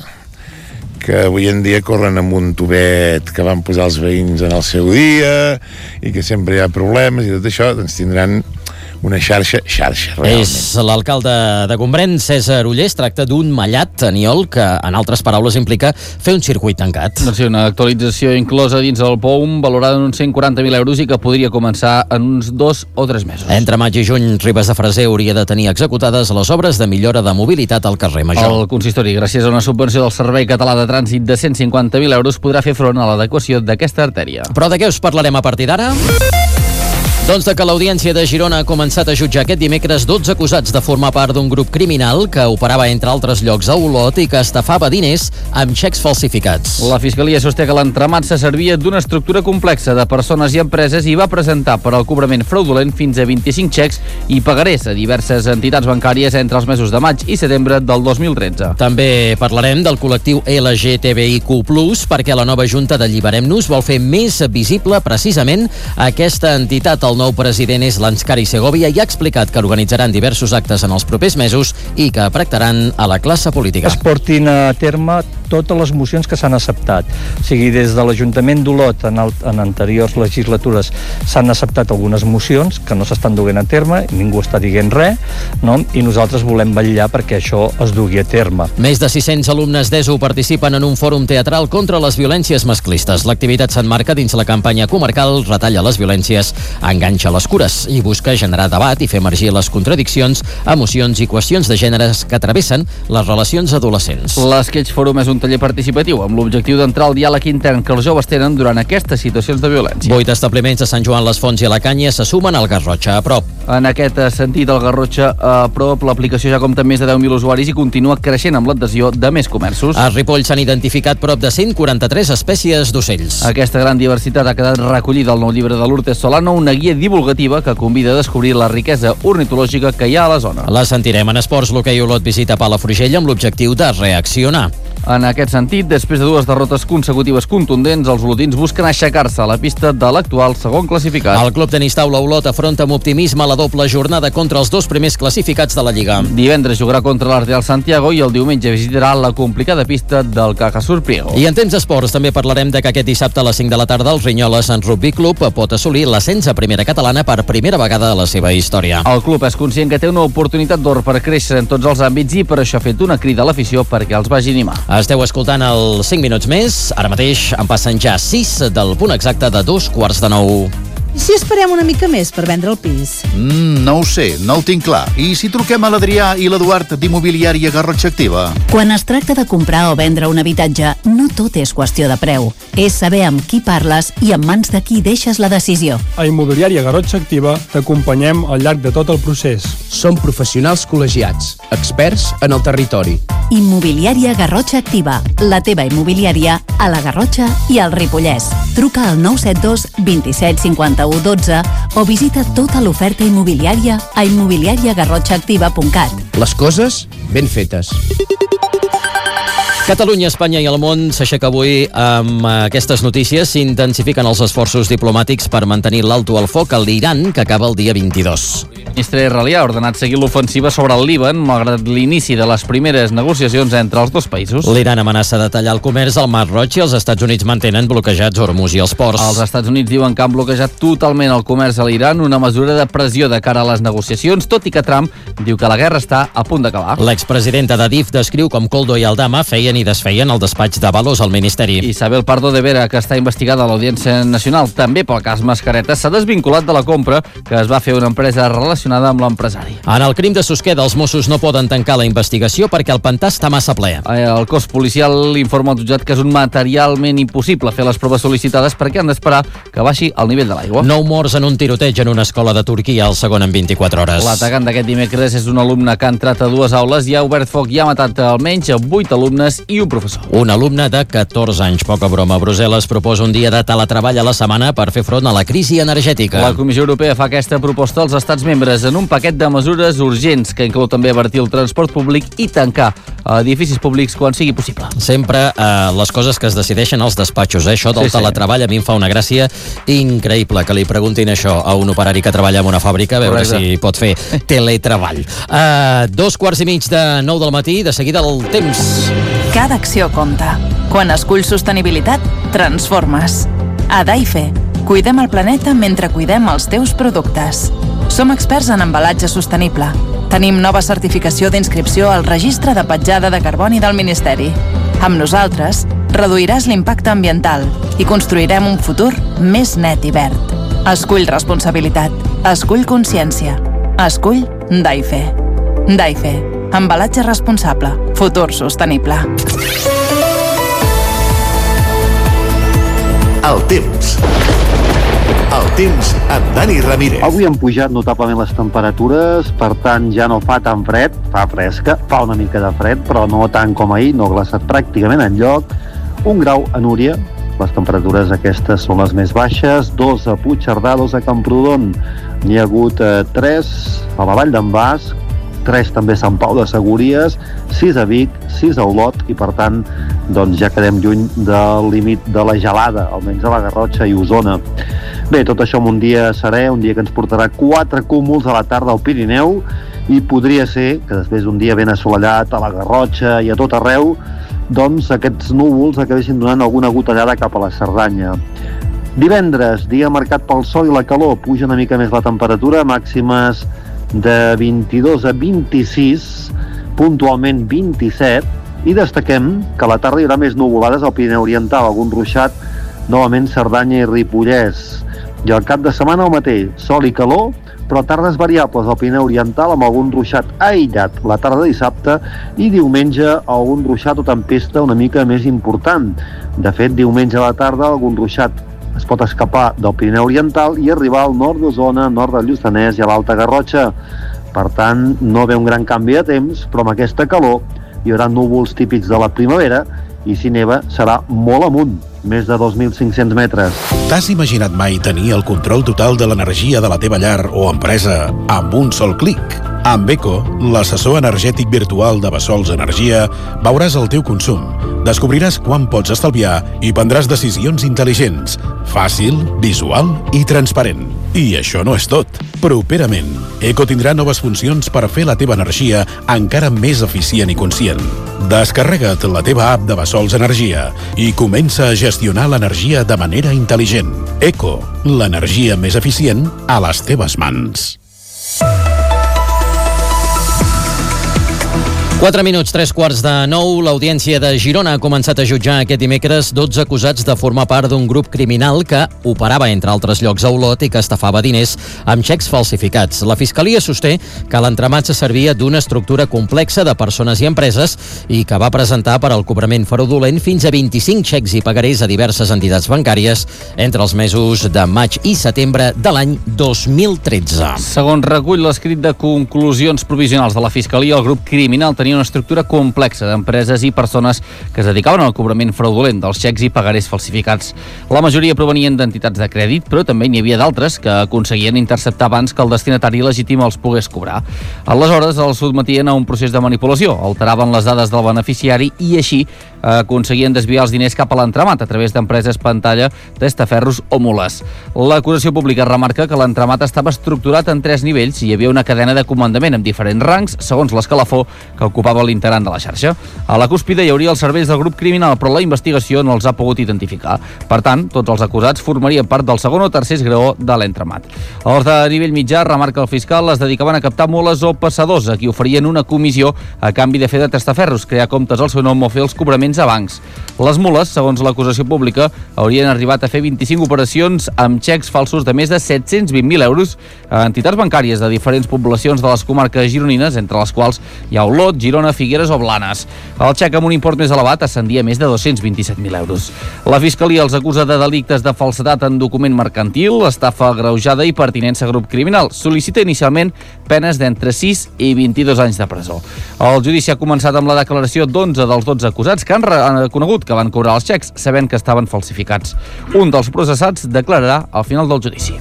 que avui en dia corren amb un tubet que van posar els veïns en el seu dia i que sempre hi ha problemes i tot això, doncs tindran una xarxa realment. És l'alcalde de Gombrèn, César Ullés. Tracta d'un mallat aniol que, en altres paraules, implica fer un circuit tancat. Doncs sí, una actualització inclosa dins el POUM, valorada en uns 140.000 euros i que podria començar en uns 2 o 3 mesos. Entre maig i juny, Ribes de Freser hauria de tenir executades les obres de millora de mobilitat al carrer Major. El consistori, gràcies a una subvenció del Servei Català de Trànsit de 150.000 euros, podrà fer front a l'adequació d'aquesta artèria. Però de què us parlarem a partir d'ara? Doncs que l'Audiència de Girona ha començat a jutjar aquest dimecres 12 acusats de formar part d'un grup criminal que operava entre altres llocs a Olot i que estafava diners amb xecs falsificats. La Fiscalia sosté que l'entramat se servia d'una estructura complexa de persones i empreses i va presentar per al cobrament fraudulent fins a 25 xecs i pagarés a diverses entitats bancàries entre els mesos de maig i setembre del 2013. També parlarem del col·lectiu LGTBIQ+, perquè la nova Junta d'Alliberem-nos vol fer més visible precisament aquesta entitat. El nou president és l'Anscari Segovia i ha explicat que organitzaran diversos actes en els propers mesos i que tractaran a la classe política. Es portin a terme totes les mocions que s'han acceptat. O sigui, des de l'Ajuntament d'Olot en anteriors legislatures s'han acceptat algunes mocions que no s'estan duent a terme, ningú està dient res, no? I nosaltres volem vetllar perquè això es dugui a terme. Més de 600 alumnes d'ESO participen en un fòrum teatral contra les violències masclistes. L'activitat s'emmarca dins la campanya comarcal Retalla les violències, enganxa les cures i busca generar debat i fer emergir les contradiccions, emocions i qüestions de gèneres que travessen les relacions adolescents. L'Sketch Forum és un taller participatiu amb l'objectiu d'entrar al diàleg intern que els joves tenen durant aquestes situacions de violència. 8 establiments a Sant Joan les Fonts i a la Canya se sumen al Garrotxa a prop. En aquest sentit, el Garrotxa a prop, l'aplicació ja compta amb més de 10.000 usuaris i continua creixent amb l'adhesió de més comerços. A Ripoll s'han identificat prop de 143 espècies d'ocells. Aquesta gran diversitat ha quedat recollida al nou llibre de Lourdes Solano, una guia divulgativa que convida a descobrir la riquesa ornitològica que hi ha a la zona. La sentirem en esports. L'Hoquei Olot visita Palafrugell amb l'objectiu de reaccionar. En aquest sentit, després de 2 derrotes consecutives contundents, els olotins busquen aixecar-se a la pista de l'actual segon classificat. El club tenis taula Olot afronta amb optimisme la doble jornada contra els 2 primers classificats de la Lliga. Divendres jugarà contra l'Arteal Santiago i el diumenge visitarà la complicada pista del Caja Surpriego. I en temps d'esports també parlarem de que aquest dissabte a les 5 de la tarda el Rinyoles en Rugby Club pot assolir l'ascens a primera catalana per primera vegada a la seva història. El club és conscient que té una oportunitat d'or per créixer en tots els àmbits i per això ha fet una crida a l'afició perquè els vagi animar. Esteu escoltant els 5 minuts més. Ara mateix en passen ja 6 del punt exacte de 8:45. I si esperem una mica més per vendre el pis? No ho sé, no ho tinc clar. I si truquem a l'Adrià i l'Eduard d'Immobiliària Garrotxa Activa? Quan es tracta de comprar o vendre un habitatge, no tot és qüestió de preu. És saber amb qui parles i en mans de qui deixes la decisió. A Immobiliària Garrotxa Activa t'acompanyem al llarg de tot el procés. Som professionals col·legiats, experts en el territori. Immobiliària Garrotxa Activa, la teva immobiliària a la Garrotxa i al Ripollès. Truca al 972 27 51 12 o visita tota l'oferta immobiliària a immobiliariagarrotxaactiva.cat. Les coses ben fetes. Catalunya, Espanya i el món s'aixeca avui amb aquestes notícies. S'intensifiquen els esforços diplomàtics per mantenir l'alto al foc a l'Iran, que acaba el dia 22. El ministre israelià ha ordenat seguir l'ofensiva sobre el Líban, malgrat l'inici de les primeres negociacions entre els dos països. L'Iran amenaça de tallar el comerç al Mar Roig i els Estats Units mantenen bloquejats Hormuz i els ports. Els Estats Units diuen que han bloquejat totalment el comerç a l'Iran, una mesura de pressió de cara a les negociacions, tot i que Trump diu que la guerra està a punt d'acabar. L'expresidenta d'Adif descriu com Koldo i Aldama feien i desfeien el despatx d'avalos al Ministeri. Isabel Pardo de Vera, que està investigada a l'Audiència Nacional també pel cas Mascareta, s'ha desvinculat de la compra que es va fer una empresa relacionada amb l'empresari. En el crim de Susqueda, els Mossos no poden tancar la investigació perquè el pantà està massa ple. El cos policial informa al jutjat que és un materialment impossible fer les proves sol·licitades perquè han d'esperar que baixi el nivell de l'aigua. 9 morts en un tiroteig en una escola de Turquia, el segon en 24 hores. L'atacant d'aquest dimecres és un alumne que ha entrat a 2 aules i ha obert foc i ha matat almenys 8 alumnes i un professor. Un alumne de 14 anys. Poca broma. Brussel·les proposa un dia de teletreball a la setmana per fer front a la crisi energètica. La Comissió Europea fa aquesta proposta als estats membres en un paquet de mesures urgents que inclou també avertir el transport públic i tancar edificis públics quan sigui possible. Sempre les coses que es decideixen als despatxos. Això del teletreball a mi em fa una gràcia increïble que li preguntin això a un operari que treballa en una fàbrica, a veure si pot fer teletreball. 8:15 del matí, de seguida el temps. Cada acció compta. Quan esculls sostenibilitat, transformes. A Daife, cuidem el planeta mentre cuidem els teus productes. Som experts en embalatge sostenible. Tenim nova certificació d'inscripció al Registre de Petjada de Carboni del Ministeri. Amb nosaltres, reduiràs l'impacte ambiental i construirem un futur més net i verd. Escull responsabilitat. Escull consciència. Escull Daife. Daife. Embalatge responsable. Futur sostenible. El temps. El temps amb Dani Ramírez. Avui han pujat notablement les temperatures, per tant ja no fa tan fred, fa fresca, fa una mica de fred, però no tant com ahir, no ha glaçat pràcticament enlloc. 1 grau a Núria, les temperatures aquestes són les més baixes, 2 a Puigcerdà, 2 a Camprodon, n'hi ha hagut 3 a la Vall d'en Bas, 3 també a Sant Pau de Segúries, 6 a Vic, 6 a Olot i per tant doncs ja quedem lluny del límit de la gelada, almenys a la Garrotxa i Osona. Bé, tot això amb un dia serè, un dia que ens portarà 4 cúmuls a la tarda al Pirineu i podria ser que després d'un dia ben assolellat a la Garrotxa i a tot arreu, doncs aquests núvols acabessin donant alguna gotellada cap a la Cerdanya. Divendres, dia marcat pel sol i la calor, puja una mica més la temperatura, màximes de 22 a 26, puntualment 27, i destaquem que a la tarda hi haurà més nuvolades al Pirineu Oriental, algun ruixat, novament Cerdanya i Ripollès. I al cap de setmana el mateix, sol i calor, però tardes variables al Pirineu Oriental amb algun ruixat aïllat la tarda de dissabte i diumenge algun ruixat o tempesta una mica més important. De fet, diumenge a la tarda algun ruixat es pot escapar del Pirineu Oriental i arribar al nord d'Osona, nord del Lluçanès i a l'Alta Garrotxa. Per tant, no ve un gran canvi de temps, però amb aquesta calor hi haurà núvols típics de la primavera i si neva serà molt amunt, més de 2.500 metres. T'has imaginat mai tenir el control total de l'energia de la teva llar o empresa amb un sol clic? Amb Eco, l'assessor energètic virtual de Bessols Energia, veuràs el teu consum, descobriràs quan pots estalviar i prendràs decisions intel·ligents, fàcil, visual i transparent. I això no és tot. Properament, Eco tindrà noves funcions per fer la teva energia encara més eficient i conscient. Descarrega't la teva app de Bessols Energia i comença a gestionar l'energia de manera intel·ligent. Eco, l'energia més eficient a les teves mans. 4 minuts, 3:45, l'Audiència de Girona ha començat a jutjar aquest dimecres 12 acusats de formar part d'un grup criminal que operava, entre altres llocs, a Olot i que estafava diners amb xecs falsificats. La Fiscalia sosté que l'entramat se servia d'una estructura complexa de persones i empreses i que va presentar per al cobrament fraudulent fins a 25 xecs i pagarés a diverses entitats bancàries entre els mesos de maig i setembre de l'any 2013. Segons recull l'escrit de conclusions provisionals de la Fiscalia, el grup criminal tenia una estructura complexa d'empreses i persones que es dedicaven al cobrament fraudulent dels xecs i pagarés falsificats. La majoria provenien d'entitats de crèdit, però també n'hi havia d'altres que aconseguien interceptar abans que el destinatari legítim els pogués cobrar. Aleshores, els sotmetien a un procés de manipulació, alteraven les dades del beneficiari i així aconseguien desviar els diners cap a l'entramat a través d'empreses pantalla, testaferros o mules. L'acusació pública remarca que l'entramat estava estructurat en 3 nivells i hi havia una cadena de comandament amb diferents rangs segons l'escalafó que ocupava l'integrant de la xarxa. A la cúspide hi hauria els serveis del grup criminal, però la investigació no els ha pogut identificar. Per tant, tots els acusats formarien part del segon o tercer esgraó de l'entramat. Els de nivell mitjà, remarca el fiscal, es dedicaven a captar mules o passadors, a qui oferien una comissió a canvi de fer de testaferros, crear comptes al seu nom o fer els cobraments a bancs. Les mules, segons l'acusació pública, haurien arribat a fer 25 operacions amb xecs falsos de més de 720.000 euros a entitats bancàries de diferents poblacions de les comarques gironines, entre les quals hi ha Olot, Girona, Figueres o Blanes. El xec amb un import més elevat ascendia a més de 227.000 euros. La Fiscalia els acusa de delictes de falsedat en document mercantil, estafa agreujada i pertinença a grup criminal. Sol·licita inicialment penes d'entre 6 i 22 anys de presó. El judici ha començat amb la declaració d'11 dels 12 acusats que han reconegut que van cobrar els xecs sabent que estaven falsificats. Un dels processats declararà al final del judici.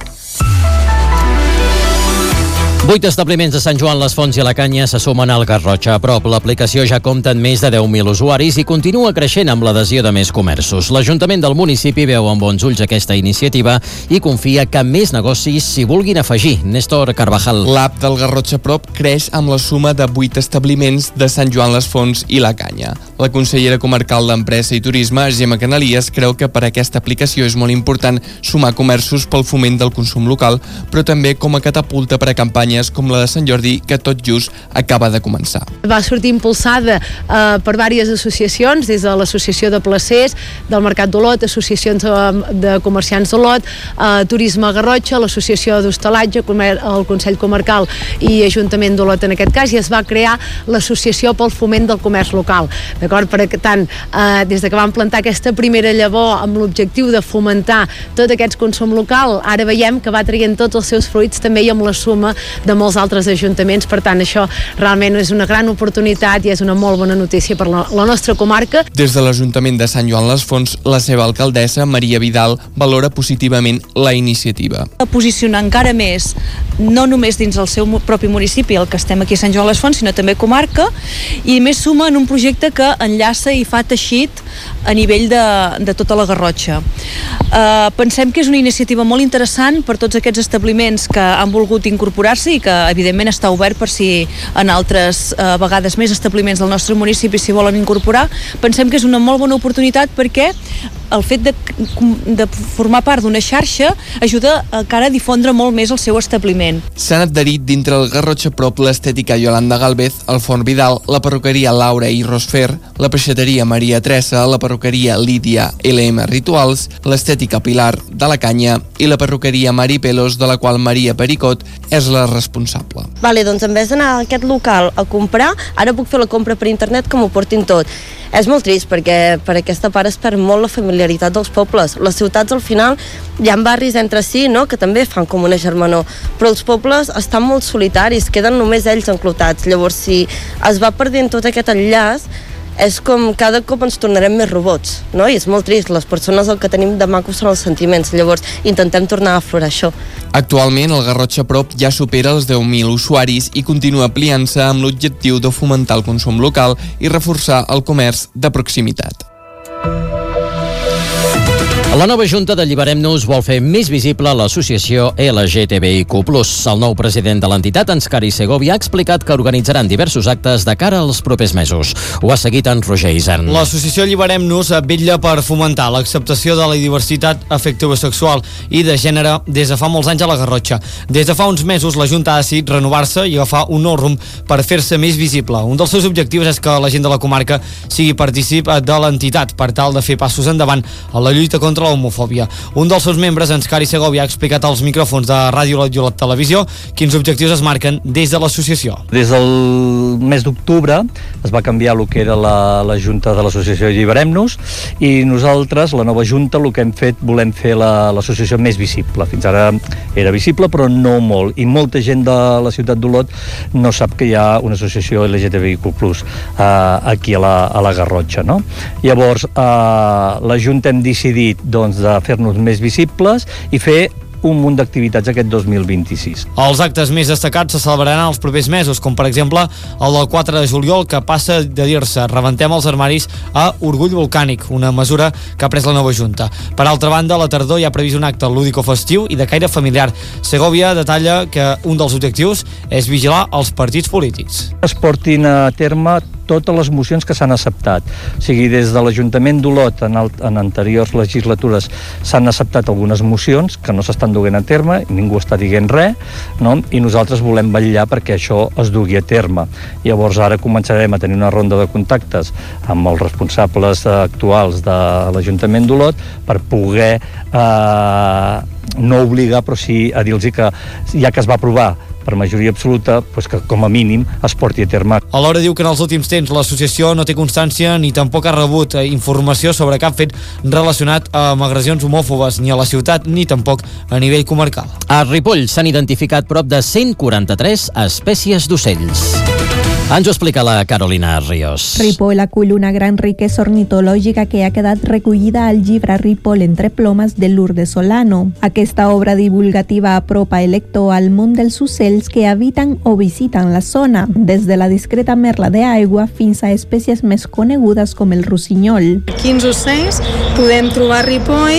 8 establiments de Sant Joan les Fonts i la Canya se sumen al Garrotxa. A prop, l'aplicació ja compta amb més de 10.000 usuaris i continua creixent amb l'adhesió de més comerços. L'Ajuntament del municipi veu amb bons ulls aquesta iniciativa i confia que més negocis s'hi vulguin afegir. Néstor Carvajal. L'app del Garrotxa Prop creix amb la suma de 8 establiments de Sant Joan les Fonts i la Canya. La consellera comarcal d'Empresa i Turisme, Gemma Canalies, creu que per aquesta aplicació és molt important sumar comerços pel foment del consum local, però també com a catapulta per a campanyes campanyes com la de Sant Jordi, que tot just acaba de començar. Va sortir impulsada per diverses associacions, des de l'Associació de Placers, del Mercat d'Olot, associacions de comerciants d'Olot, Turisme Garrotxa, l'Associació d'Hostalatge, el Consell Comarcal i Ajuntament d'Olot en aquest cas, i es va crear l'Associació pel Foment del Comerç Local. D'acord? Per tant, des de que vam plantar aquesta primera llavor amb l'objectiu de fomentar tot aquest consum local, ara veiem que va traient tots els seus fruits també i amb la suma de molts altres ajuntaments. Per tant, això realment és una gran oportunitat i és una molt bona notícia per la nostra comarca. Des de l'Ajuntament de Sant Joan les Fonts, la seva alcaldessa, Maria Vidal, valora positivament la iniciativa. Posicionar encara més, no només dins el seu propi municipi, el que estem aquí a Sant Joan les Fonts, sinó també comarca, i més suma en un projecte que enllaça i fa teixit a nivell de tota la Garrotxa. Pensem que és una iniciativa molt interessant per tots aquests establiments que han volgut incorporar-se i que evidentment està obert per si en altres vegades més establiments del nostre municipi s'hi volen incorporar. Pensem que és una molt bona oportunitat perquè el fet de formar part d'una xarxa ajuda encara a difondre molt més el seu establiment. S'han adherit dintre el Garrotxa Prop l'estètica Yolanda Galvez, el Forn Vidal, la perruqueria Laura i Rosfer, la peixateria Maria Teresa, la perruqueria Lídia LM Rituals, l'estètica Pilar de la Canya i la perruqueria Mari Pelos, de la qual Maria Pericot és la responsable. Vale, doncs en vez d'anar a aquest local a comprar, ara puc fer la compra per internet que m'ho portin tot. És molt trist perquè per aquesta part es perd molt la familiaritat dels pobles. Les ciutats al final hi ha barris entre si, no?, que també fan com una germanor, però els pobles estan molt solitaris, queden només ells enclotats. Llavors, si es va perdent tot aquest enllaç, és com cada cop ens tornarem més robots, no? I és molt trist, les persones el que tenim de maco són els sentiments, llavors intentem tornar a aflorar això. Actualment el Garrotxa Prop ja supera els 10.000 usuaris i continua ampliant-se amb l'objectiu de fomentar el consum local i reforçar el comerç de proximitat. La nova Junta d'Alliberem-nos vol fer més visible l'associació LGTBIQ+. El nou president de l'entitat, Anscari Segovia, ha explicat que organitzaran diversos actes de cara als propers mesos. Ho ha seguit en Roger Isern. L'associació Alliberem-nos vetlla per fomentar l'acceptació de la diversitat afectivosexual i de gènere des de fa molts anys a la Garrotxa. Des de fa uns mesos la Junta ha decidit renovar-se i agafar un nou rumb per fer-se més visible. Un dels seus objectius és que la gent de la comarca sigui partícip de l'entitat per tal de fer passos endavant a la lluita contra la homofòbia. Un dels seus membres, Anscari Segovia, ha explicat als micròfons de Ràdio Olot i Olot Televisió quins objectius es marquen des de l'associació. Des del mes d'octubre es va canviar el que era la Junta de l'Associació Alliberem-nos i nosaltres, la nova Junta, el que hem fet, volem fer l'associació més visible. Fins ara era visible, però no molt. I molta gent de la ciutat d'Olot no sap que hi ha una associació LGTBIQ+, aquí a la Garrotxa, no? Llavors, la Junta hem decidit de fer-nos més visibles i fer un munt d'activitats aquest 2026. Els actes més destacats se celebraran els propers mesos, com per exemple el del 4 de juliol, que passa de dir-se Rebentem els armaris a Orgull Volcànic, una mesura que ha pres la nova Junta. Per altra banda, a la tardor hi ha previst un acte lúdico-festiu i de caire familiar. Segovia detalla que un dels objectius és vigilar els partits polítics. Es portin a terme totes les mocions que s'han acceptat. O sigui, des de l'Ajuntament d'Olot en anteriors legislatures s'han acceptat algunes mocions que no s'estan duent a terme, ningú està dient res, no? I nosaltres volem vetllar perquè això es dugui a terme. Llavors ara començarem a tenir una ronda de contactes amb els responsables actuals de l'Ajuntament d'Olot per poder no obligar, però sí a dir-los que ja que es va aprovar per majoria absoluta, doncs que com a mínim es porti a terme. Alhora diu que en els últims temps l'associació no té constància ni tampoc ha rebut informació sobre cap fet relacionat amb agressions homòfobes ni a la ciutat ni tampoc a nivell comarcal. A Ripoll s'han identificat prop de 143 espècies d'ocells. Ens ho explica la Carolina Ríos. Ripoll acull una gran riquesa ornitològica que ha quedat recollida al llibre Ripoll entre plomes de Lourdes Solano. Aquesta obra divulgativa apropa el lector al món dels ocells que habiten o visiten la zona, des de la discreta merla d'aigua fins a espècies més conegudes com el rossinyol. Quins ocells podem trobar a Ripoll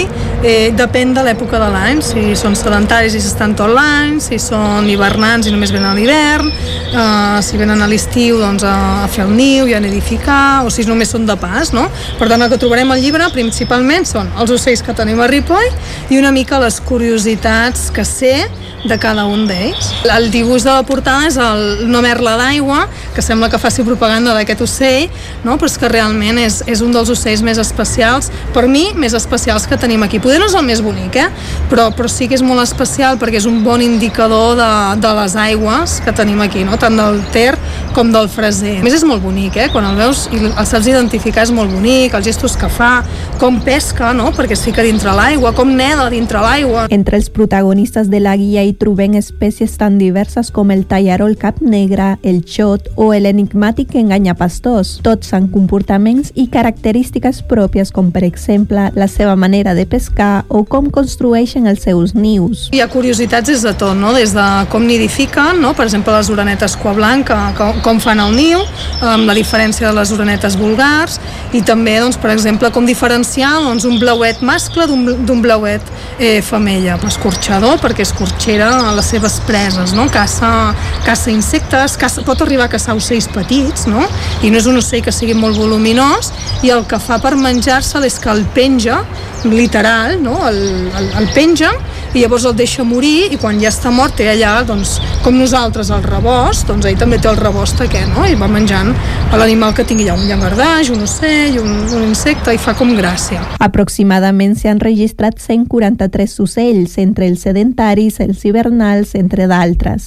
depèn de l'època de l'any, si són sedentaris i s'estan tot l'any, si són hivernants i només venen a l'hivern, si venen a l'estiu doncs a fer el niu i a nidificar, o si només són de pas, no? Per tant, el que trobarem al llibre principalment són els ocells que tenim a Ripoll i una mica les curiositats que sé de cada un d'ells. El dibuix de la portada és una merla d'aigua, que sembla que faci propaganda d'aquest ocell, no? Però és que realment és un dels ocells més especials, per mi, més especials que tenim aquí. Poder no és el més bonic, però sí que és molt especial perquè és un bon indicador de les aigües que tenim aquí, no? Tant del Ter com del Freser. A més, és molt bonic, quan el veus i el saps identificar, és molt bonic, els gestos que fa, com pesca, no? Perquè es fica dintre l'aigua, com neda dintre l'aigua. Entre els protagonistes de la guia hi trobem espècies tan diverses com el tallarol cap negre, el xot o l'enigmàtic enganyapastors. Tots han comportaments i característiques pròpies com, per exemple, la seva manera de pescar o com construeixen els seus nius. Hi ha curiositats des de tot, no? Des de com nidifiquen, no? Per exemple, les orenetes cua blanca, com fan el niu, amb la diferència de les orenetes vulgars, i també, doncs, per exemple, com diferenciar un blauet mascle d'un blauet femella. Escorxador, perquè escorxera a les seves preses, no? Caça insectes, pot arribar a caçar ocells petits, no? I no és un ocell que sigui molt voluminós, i el que fa per menjar-se és que el penja, literal, no? El penja, i llavors el deixa morir, i quan ja està mort té allà, doncs, com nosaltres, el rebost, doncs ell també té el rebost aquest, no? I va menjant l'animal que tingui allà, un llangardaix, un ocell, un insecte, i fa com gràcia. Aproximadament s'han registrat 143 ocells, entre els sedentaris, els hivernals, entre d'altres.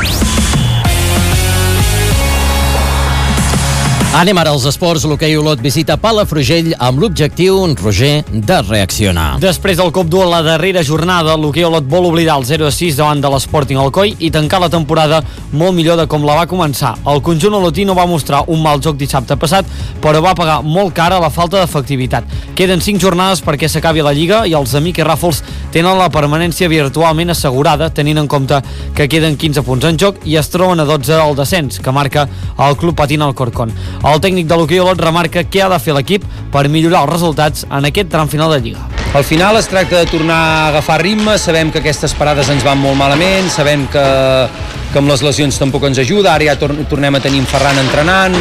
Anem ara als esports. L'hoquei Olot visita Palafrugell amb l'objectiu, Roger, de reaccionar. Després del cop dur a la darrera jornada, l'hoquei Olot vol oblidar el 0-6 davant de l'Sporting Alcoi i tancar la temporada molt millor de com la va començar. El conjunt olotí no va mostrar un mal joc dissabte passat, però va pagar molt cara la falta d'efectivitat. Queden 5 jornades perquè s'acabi la Lliga i els de Miqui Ràfols tenen la permanència virtualment assegurada, tenint en compte que queden 15 punts en joc i es troben a 12 al descens, que marca el Club Patint Alcorcón. El tècnic de l'hoquei Olot remarca què ha de fer l'equip per millorar els resultats en aquest tram final de Lliga. Al final es tracta de tornar a agafar ritme, sabem que aquestes parades ens van molt malament, sabem que amb les lesions tampoc ens ajuda, ara ja tornem a tenir en Ferran entrenant,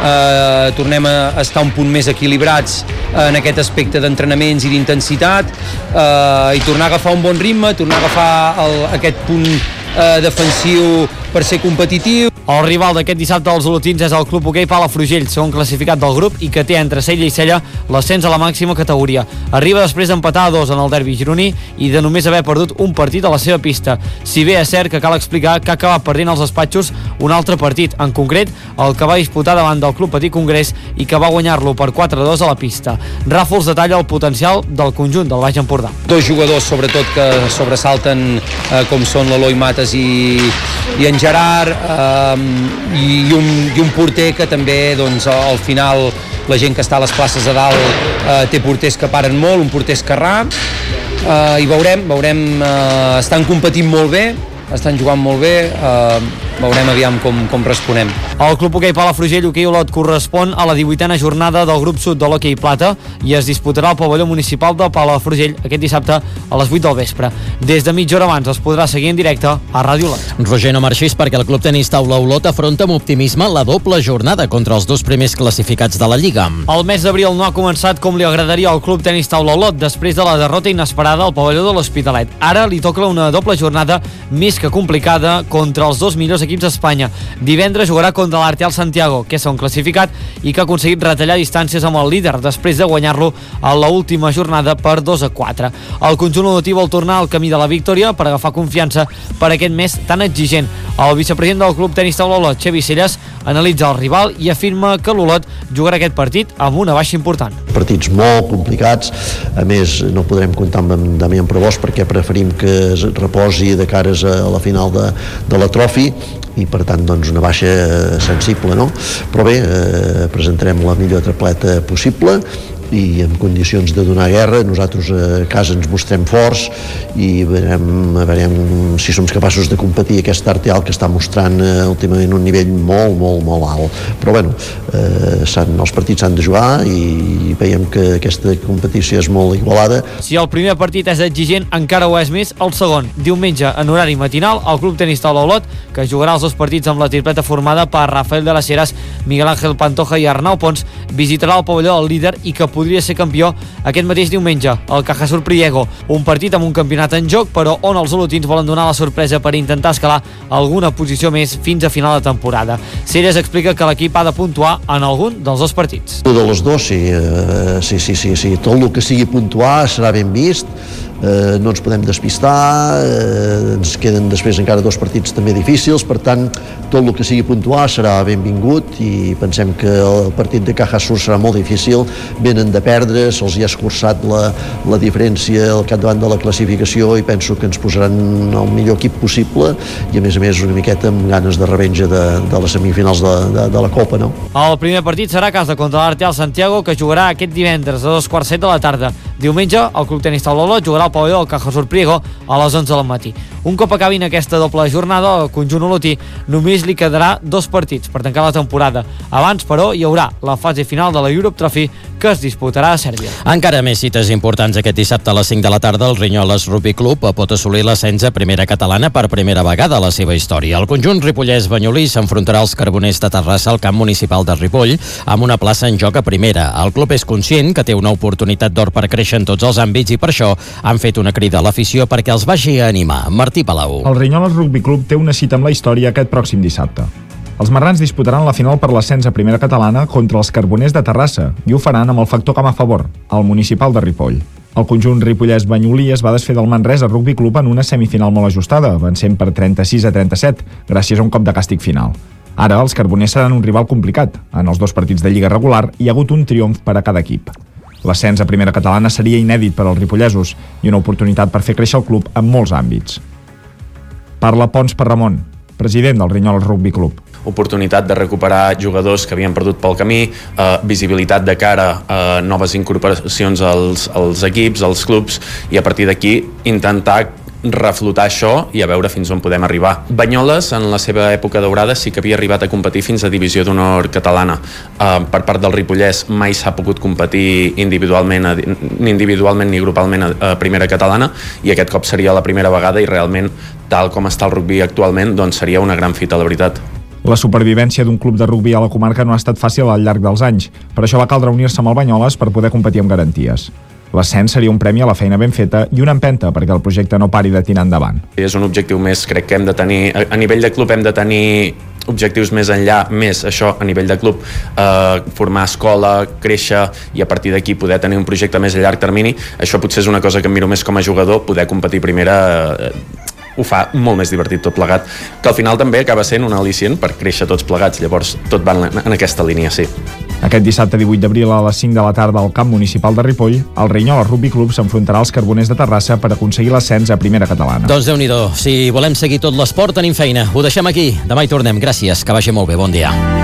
tornem a estar un punt més equilibrats en aquest aspecte d'entrenaments i d'intensitat, i tornar a agafar un bon ritme, tornar a agafar aquest punt defensiu per ser competitiu. El rival d'aquest dissabte dels olotins és el Club Hoquei Palafrugell, segon classificat del grup i que té entre cella i cella l'ascens a la màxima categoria. Arriba després d'empatar a 2 en el derbi gironí i de només haver perdut un partit a la seva pista. Si bé és cert que cal explicar que ha acabat perdent als despatxos un altre partit, en concret el que va disputar davant del Club Patí Congrés i que va guanyar-lo per 4-2 a la pista. Ràfols detalla el potencial del conjunt del Baix Empordà. Dos jugadors sobretot que sobresalten com són l'Eloi Mates i en Gerard, i un porter que també doncs, al final la gent que està a les places de dalt té porters que paren molt, un porter esquerrà, i veurem, estan competint molt bé, estan jugant molt bé, veurem aviam com responem. El Club Hoquei Palafrugell Hoquei Olot correspon a la 18a jornada del grup sud de l'Hoquei Plata i es disputarà al pavelló municipal de Palafrugell aquest dissabte a les 8 del vespre. Des de mitja hora abans es podrà seguir en directe a Ràdio Olot. Roger, no marxis perquè el Club Tenis Taula Olot afronta amb optimisme la doble jornada contra els dos primers classificats de la Lliga. El mes d'abril no ha començat com li agradaria al Club Tenis Taula Olot després de la derrota inesperada al pavelló de l'Hospitalet. Ara li toca una doble jornada més que complicada contra els dos millors equips d'Espanya. Divendres jugarà contra l'Arteal Santiago, que és un classificat i que ha aconseguit retallar distàncies amb el líder després de guanyar-lo a l'última jornada per 2-4. El conjunt olotí vol tornar al camí de la victòria per agafar confiança per aquest mes tan exigent. El vicepresident del Club Tenis Taula Olot, Xevi Celles, analitza el rival i afirma que l'Olot jugarà aquest partit amb una baixa important. Partits molt complicats, a més no podrem comptar amb Damián Prebós perquè preferim que es reposi de cares a la final de la Trophy i per tant doncs una baixa sensible, no? Però bé, presentarem la millor tripleta possible i en condicions de donar guerra. Nosaltres a casa ens mostrem forts i veurem si som capaços de competir aquest Arteal que està mostrant últimament un nivell molt alt. Però bueno, els partits s'han de jugar i veiem que aquesta competició és molt igualada. Si el primer partit és exigent, encara ho és més el segon. Diumenge, en horari matinal, el Club Tenis Taula Olot, que jugarà els dos partits amb la tripleta formada per Rafael de las Heras, Miguel Ángel Pantoja i Arnau Pons, visitarà el pavelló del líder i que podria ser campió aquest mateix diumenge, el Cajasur Priego. Un partit amb un campionat en joc, però on els olotins volen donar la sorpresa per intentar escalar alguna posició més fins a final de temporada. Ceres explica que l'equip ha de puntuar en algun dels dos partits. De los dos, sí. Tot el que sigui puntuar serà ben vist. No ens podem despistar, ens queden després encara dos partits també difícils, per tant tot el que sigui puntuar serà benvingut i pensem que el partit de Cajasur serà molt difícil, venen de perdre, se'ls hi ha escurçat la diferència al capdavant de la classificació i penso que ens posaran el millor equip possible i a més una miqueta amb ganes de revenja de les semifinals de la Copa, no? El primer partit serà a casa contra l'Arteal Santiago, que jugarà aquest divendres a 2:15 de la tarda. Diumenge, el Club Tenis Taula Olot jugarà al pavelló del Cajasur Priego a les 11 del matí. Un cop acabin aquesta doble jornada, al conjunt olotí només li quedarà dos partits per tancar la temporada. Abans, però, hi haurà la fase final de la Europe Trophy que es disputarà a Sèrbia. Encara més cites importants aquest dissabte a les 5 de la tarda. El Rinyoles Rugby Club pot assolir l'ascens a primera catalana per primera vegada a la seva història. El conjunt ripollès banyolí s'enfrontarà als Carboners de Terrassa al camp municipal de Ripoll amb una plaça en joc a primera. El club és conscient que té una oportunitat d'or per créixer en tots els àmbits i per això han fet una crida a l'afició perquè els vagi a animar. Martí Palau. El Rinyoles Rugby Club té una cita amb la història aquest pròxim dissabte. Els marrans disputaran la final per l'ascens a primera catalana contra els Carboners de Terrassa i ho faran amb el factor camp a favor, el municipal de Ripoll. El conjunt ripollès banyolí es va desfer del Manresa Rugby Club en una semifinal molt ajustada, vencent per 36-37, gràcies a un cop de càstig final. Ara, els Carboners seran un rival complicat. En els dos partits de Lliga regular hi ha hagut un triomf per a cada equip. L'ascens a primera catalana seria inèdit per als ripollesos i una oportunitat per fer créixer el club en molts àmbits. Parla Pons per Ramon, president del Rinyoles Rugby Club. Oportunitat de recuperar jugadors que havien perdut pel camí, visibilitat de cara a noves incorporacions als equips, als clubs, i a partir d'aquí intentar reflotar això i a veure fins on podem arribar. Banyoles, en la seva època daurada, sí que havia arribat a competir fins a divisió d'honor catalana. Per part del Ripollès mai s'ha pogut competir individualment ni grupalment a primera catalana, i aquest cop seria la primera vegada i realment, tal com està el rugby actualment, doncs seria una gran fita, la veritat. La supervivència d'un club de rugby a la comarca no ha estat fàcil al llarg dels anys, per això va caldre unir-se amb el Banyoles per poder competir amb garanties. L'ascens seria un premi a la feina ben feta i una empenta perquè el projecte no pari de tirar endavant. És un objectiu més, crec que hem de tenir, a nivell de club hem de tenir objectius més enllà, més això a nivell de club, formar escola, créixer i a partir d'aquí poder tenir un projecte més a llarg termini. Això potser és una cosa que em miro més com a jugador, poder competir primera ho fa molt més divertit tot plegat, que al final també acaba sent un al·licient per créixer tots plegats, llavors tot va en aquesta línia, sí. Aquest dissabte 18 d'abril a les 5 de la tarda al camp municipal de Ripoll, el Rinyoles Rugby Club s'enfrontarà als Carboners de Terrassa per aconseguir l'ascens a primera catalana. Doncs Déu-n'hi-do, si volem seguir tot l'esport tenim feina. Ho deixem aquí, demà hi tornem. Gràcies, que vagi molt bé, bon dia.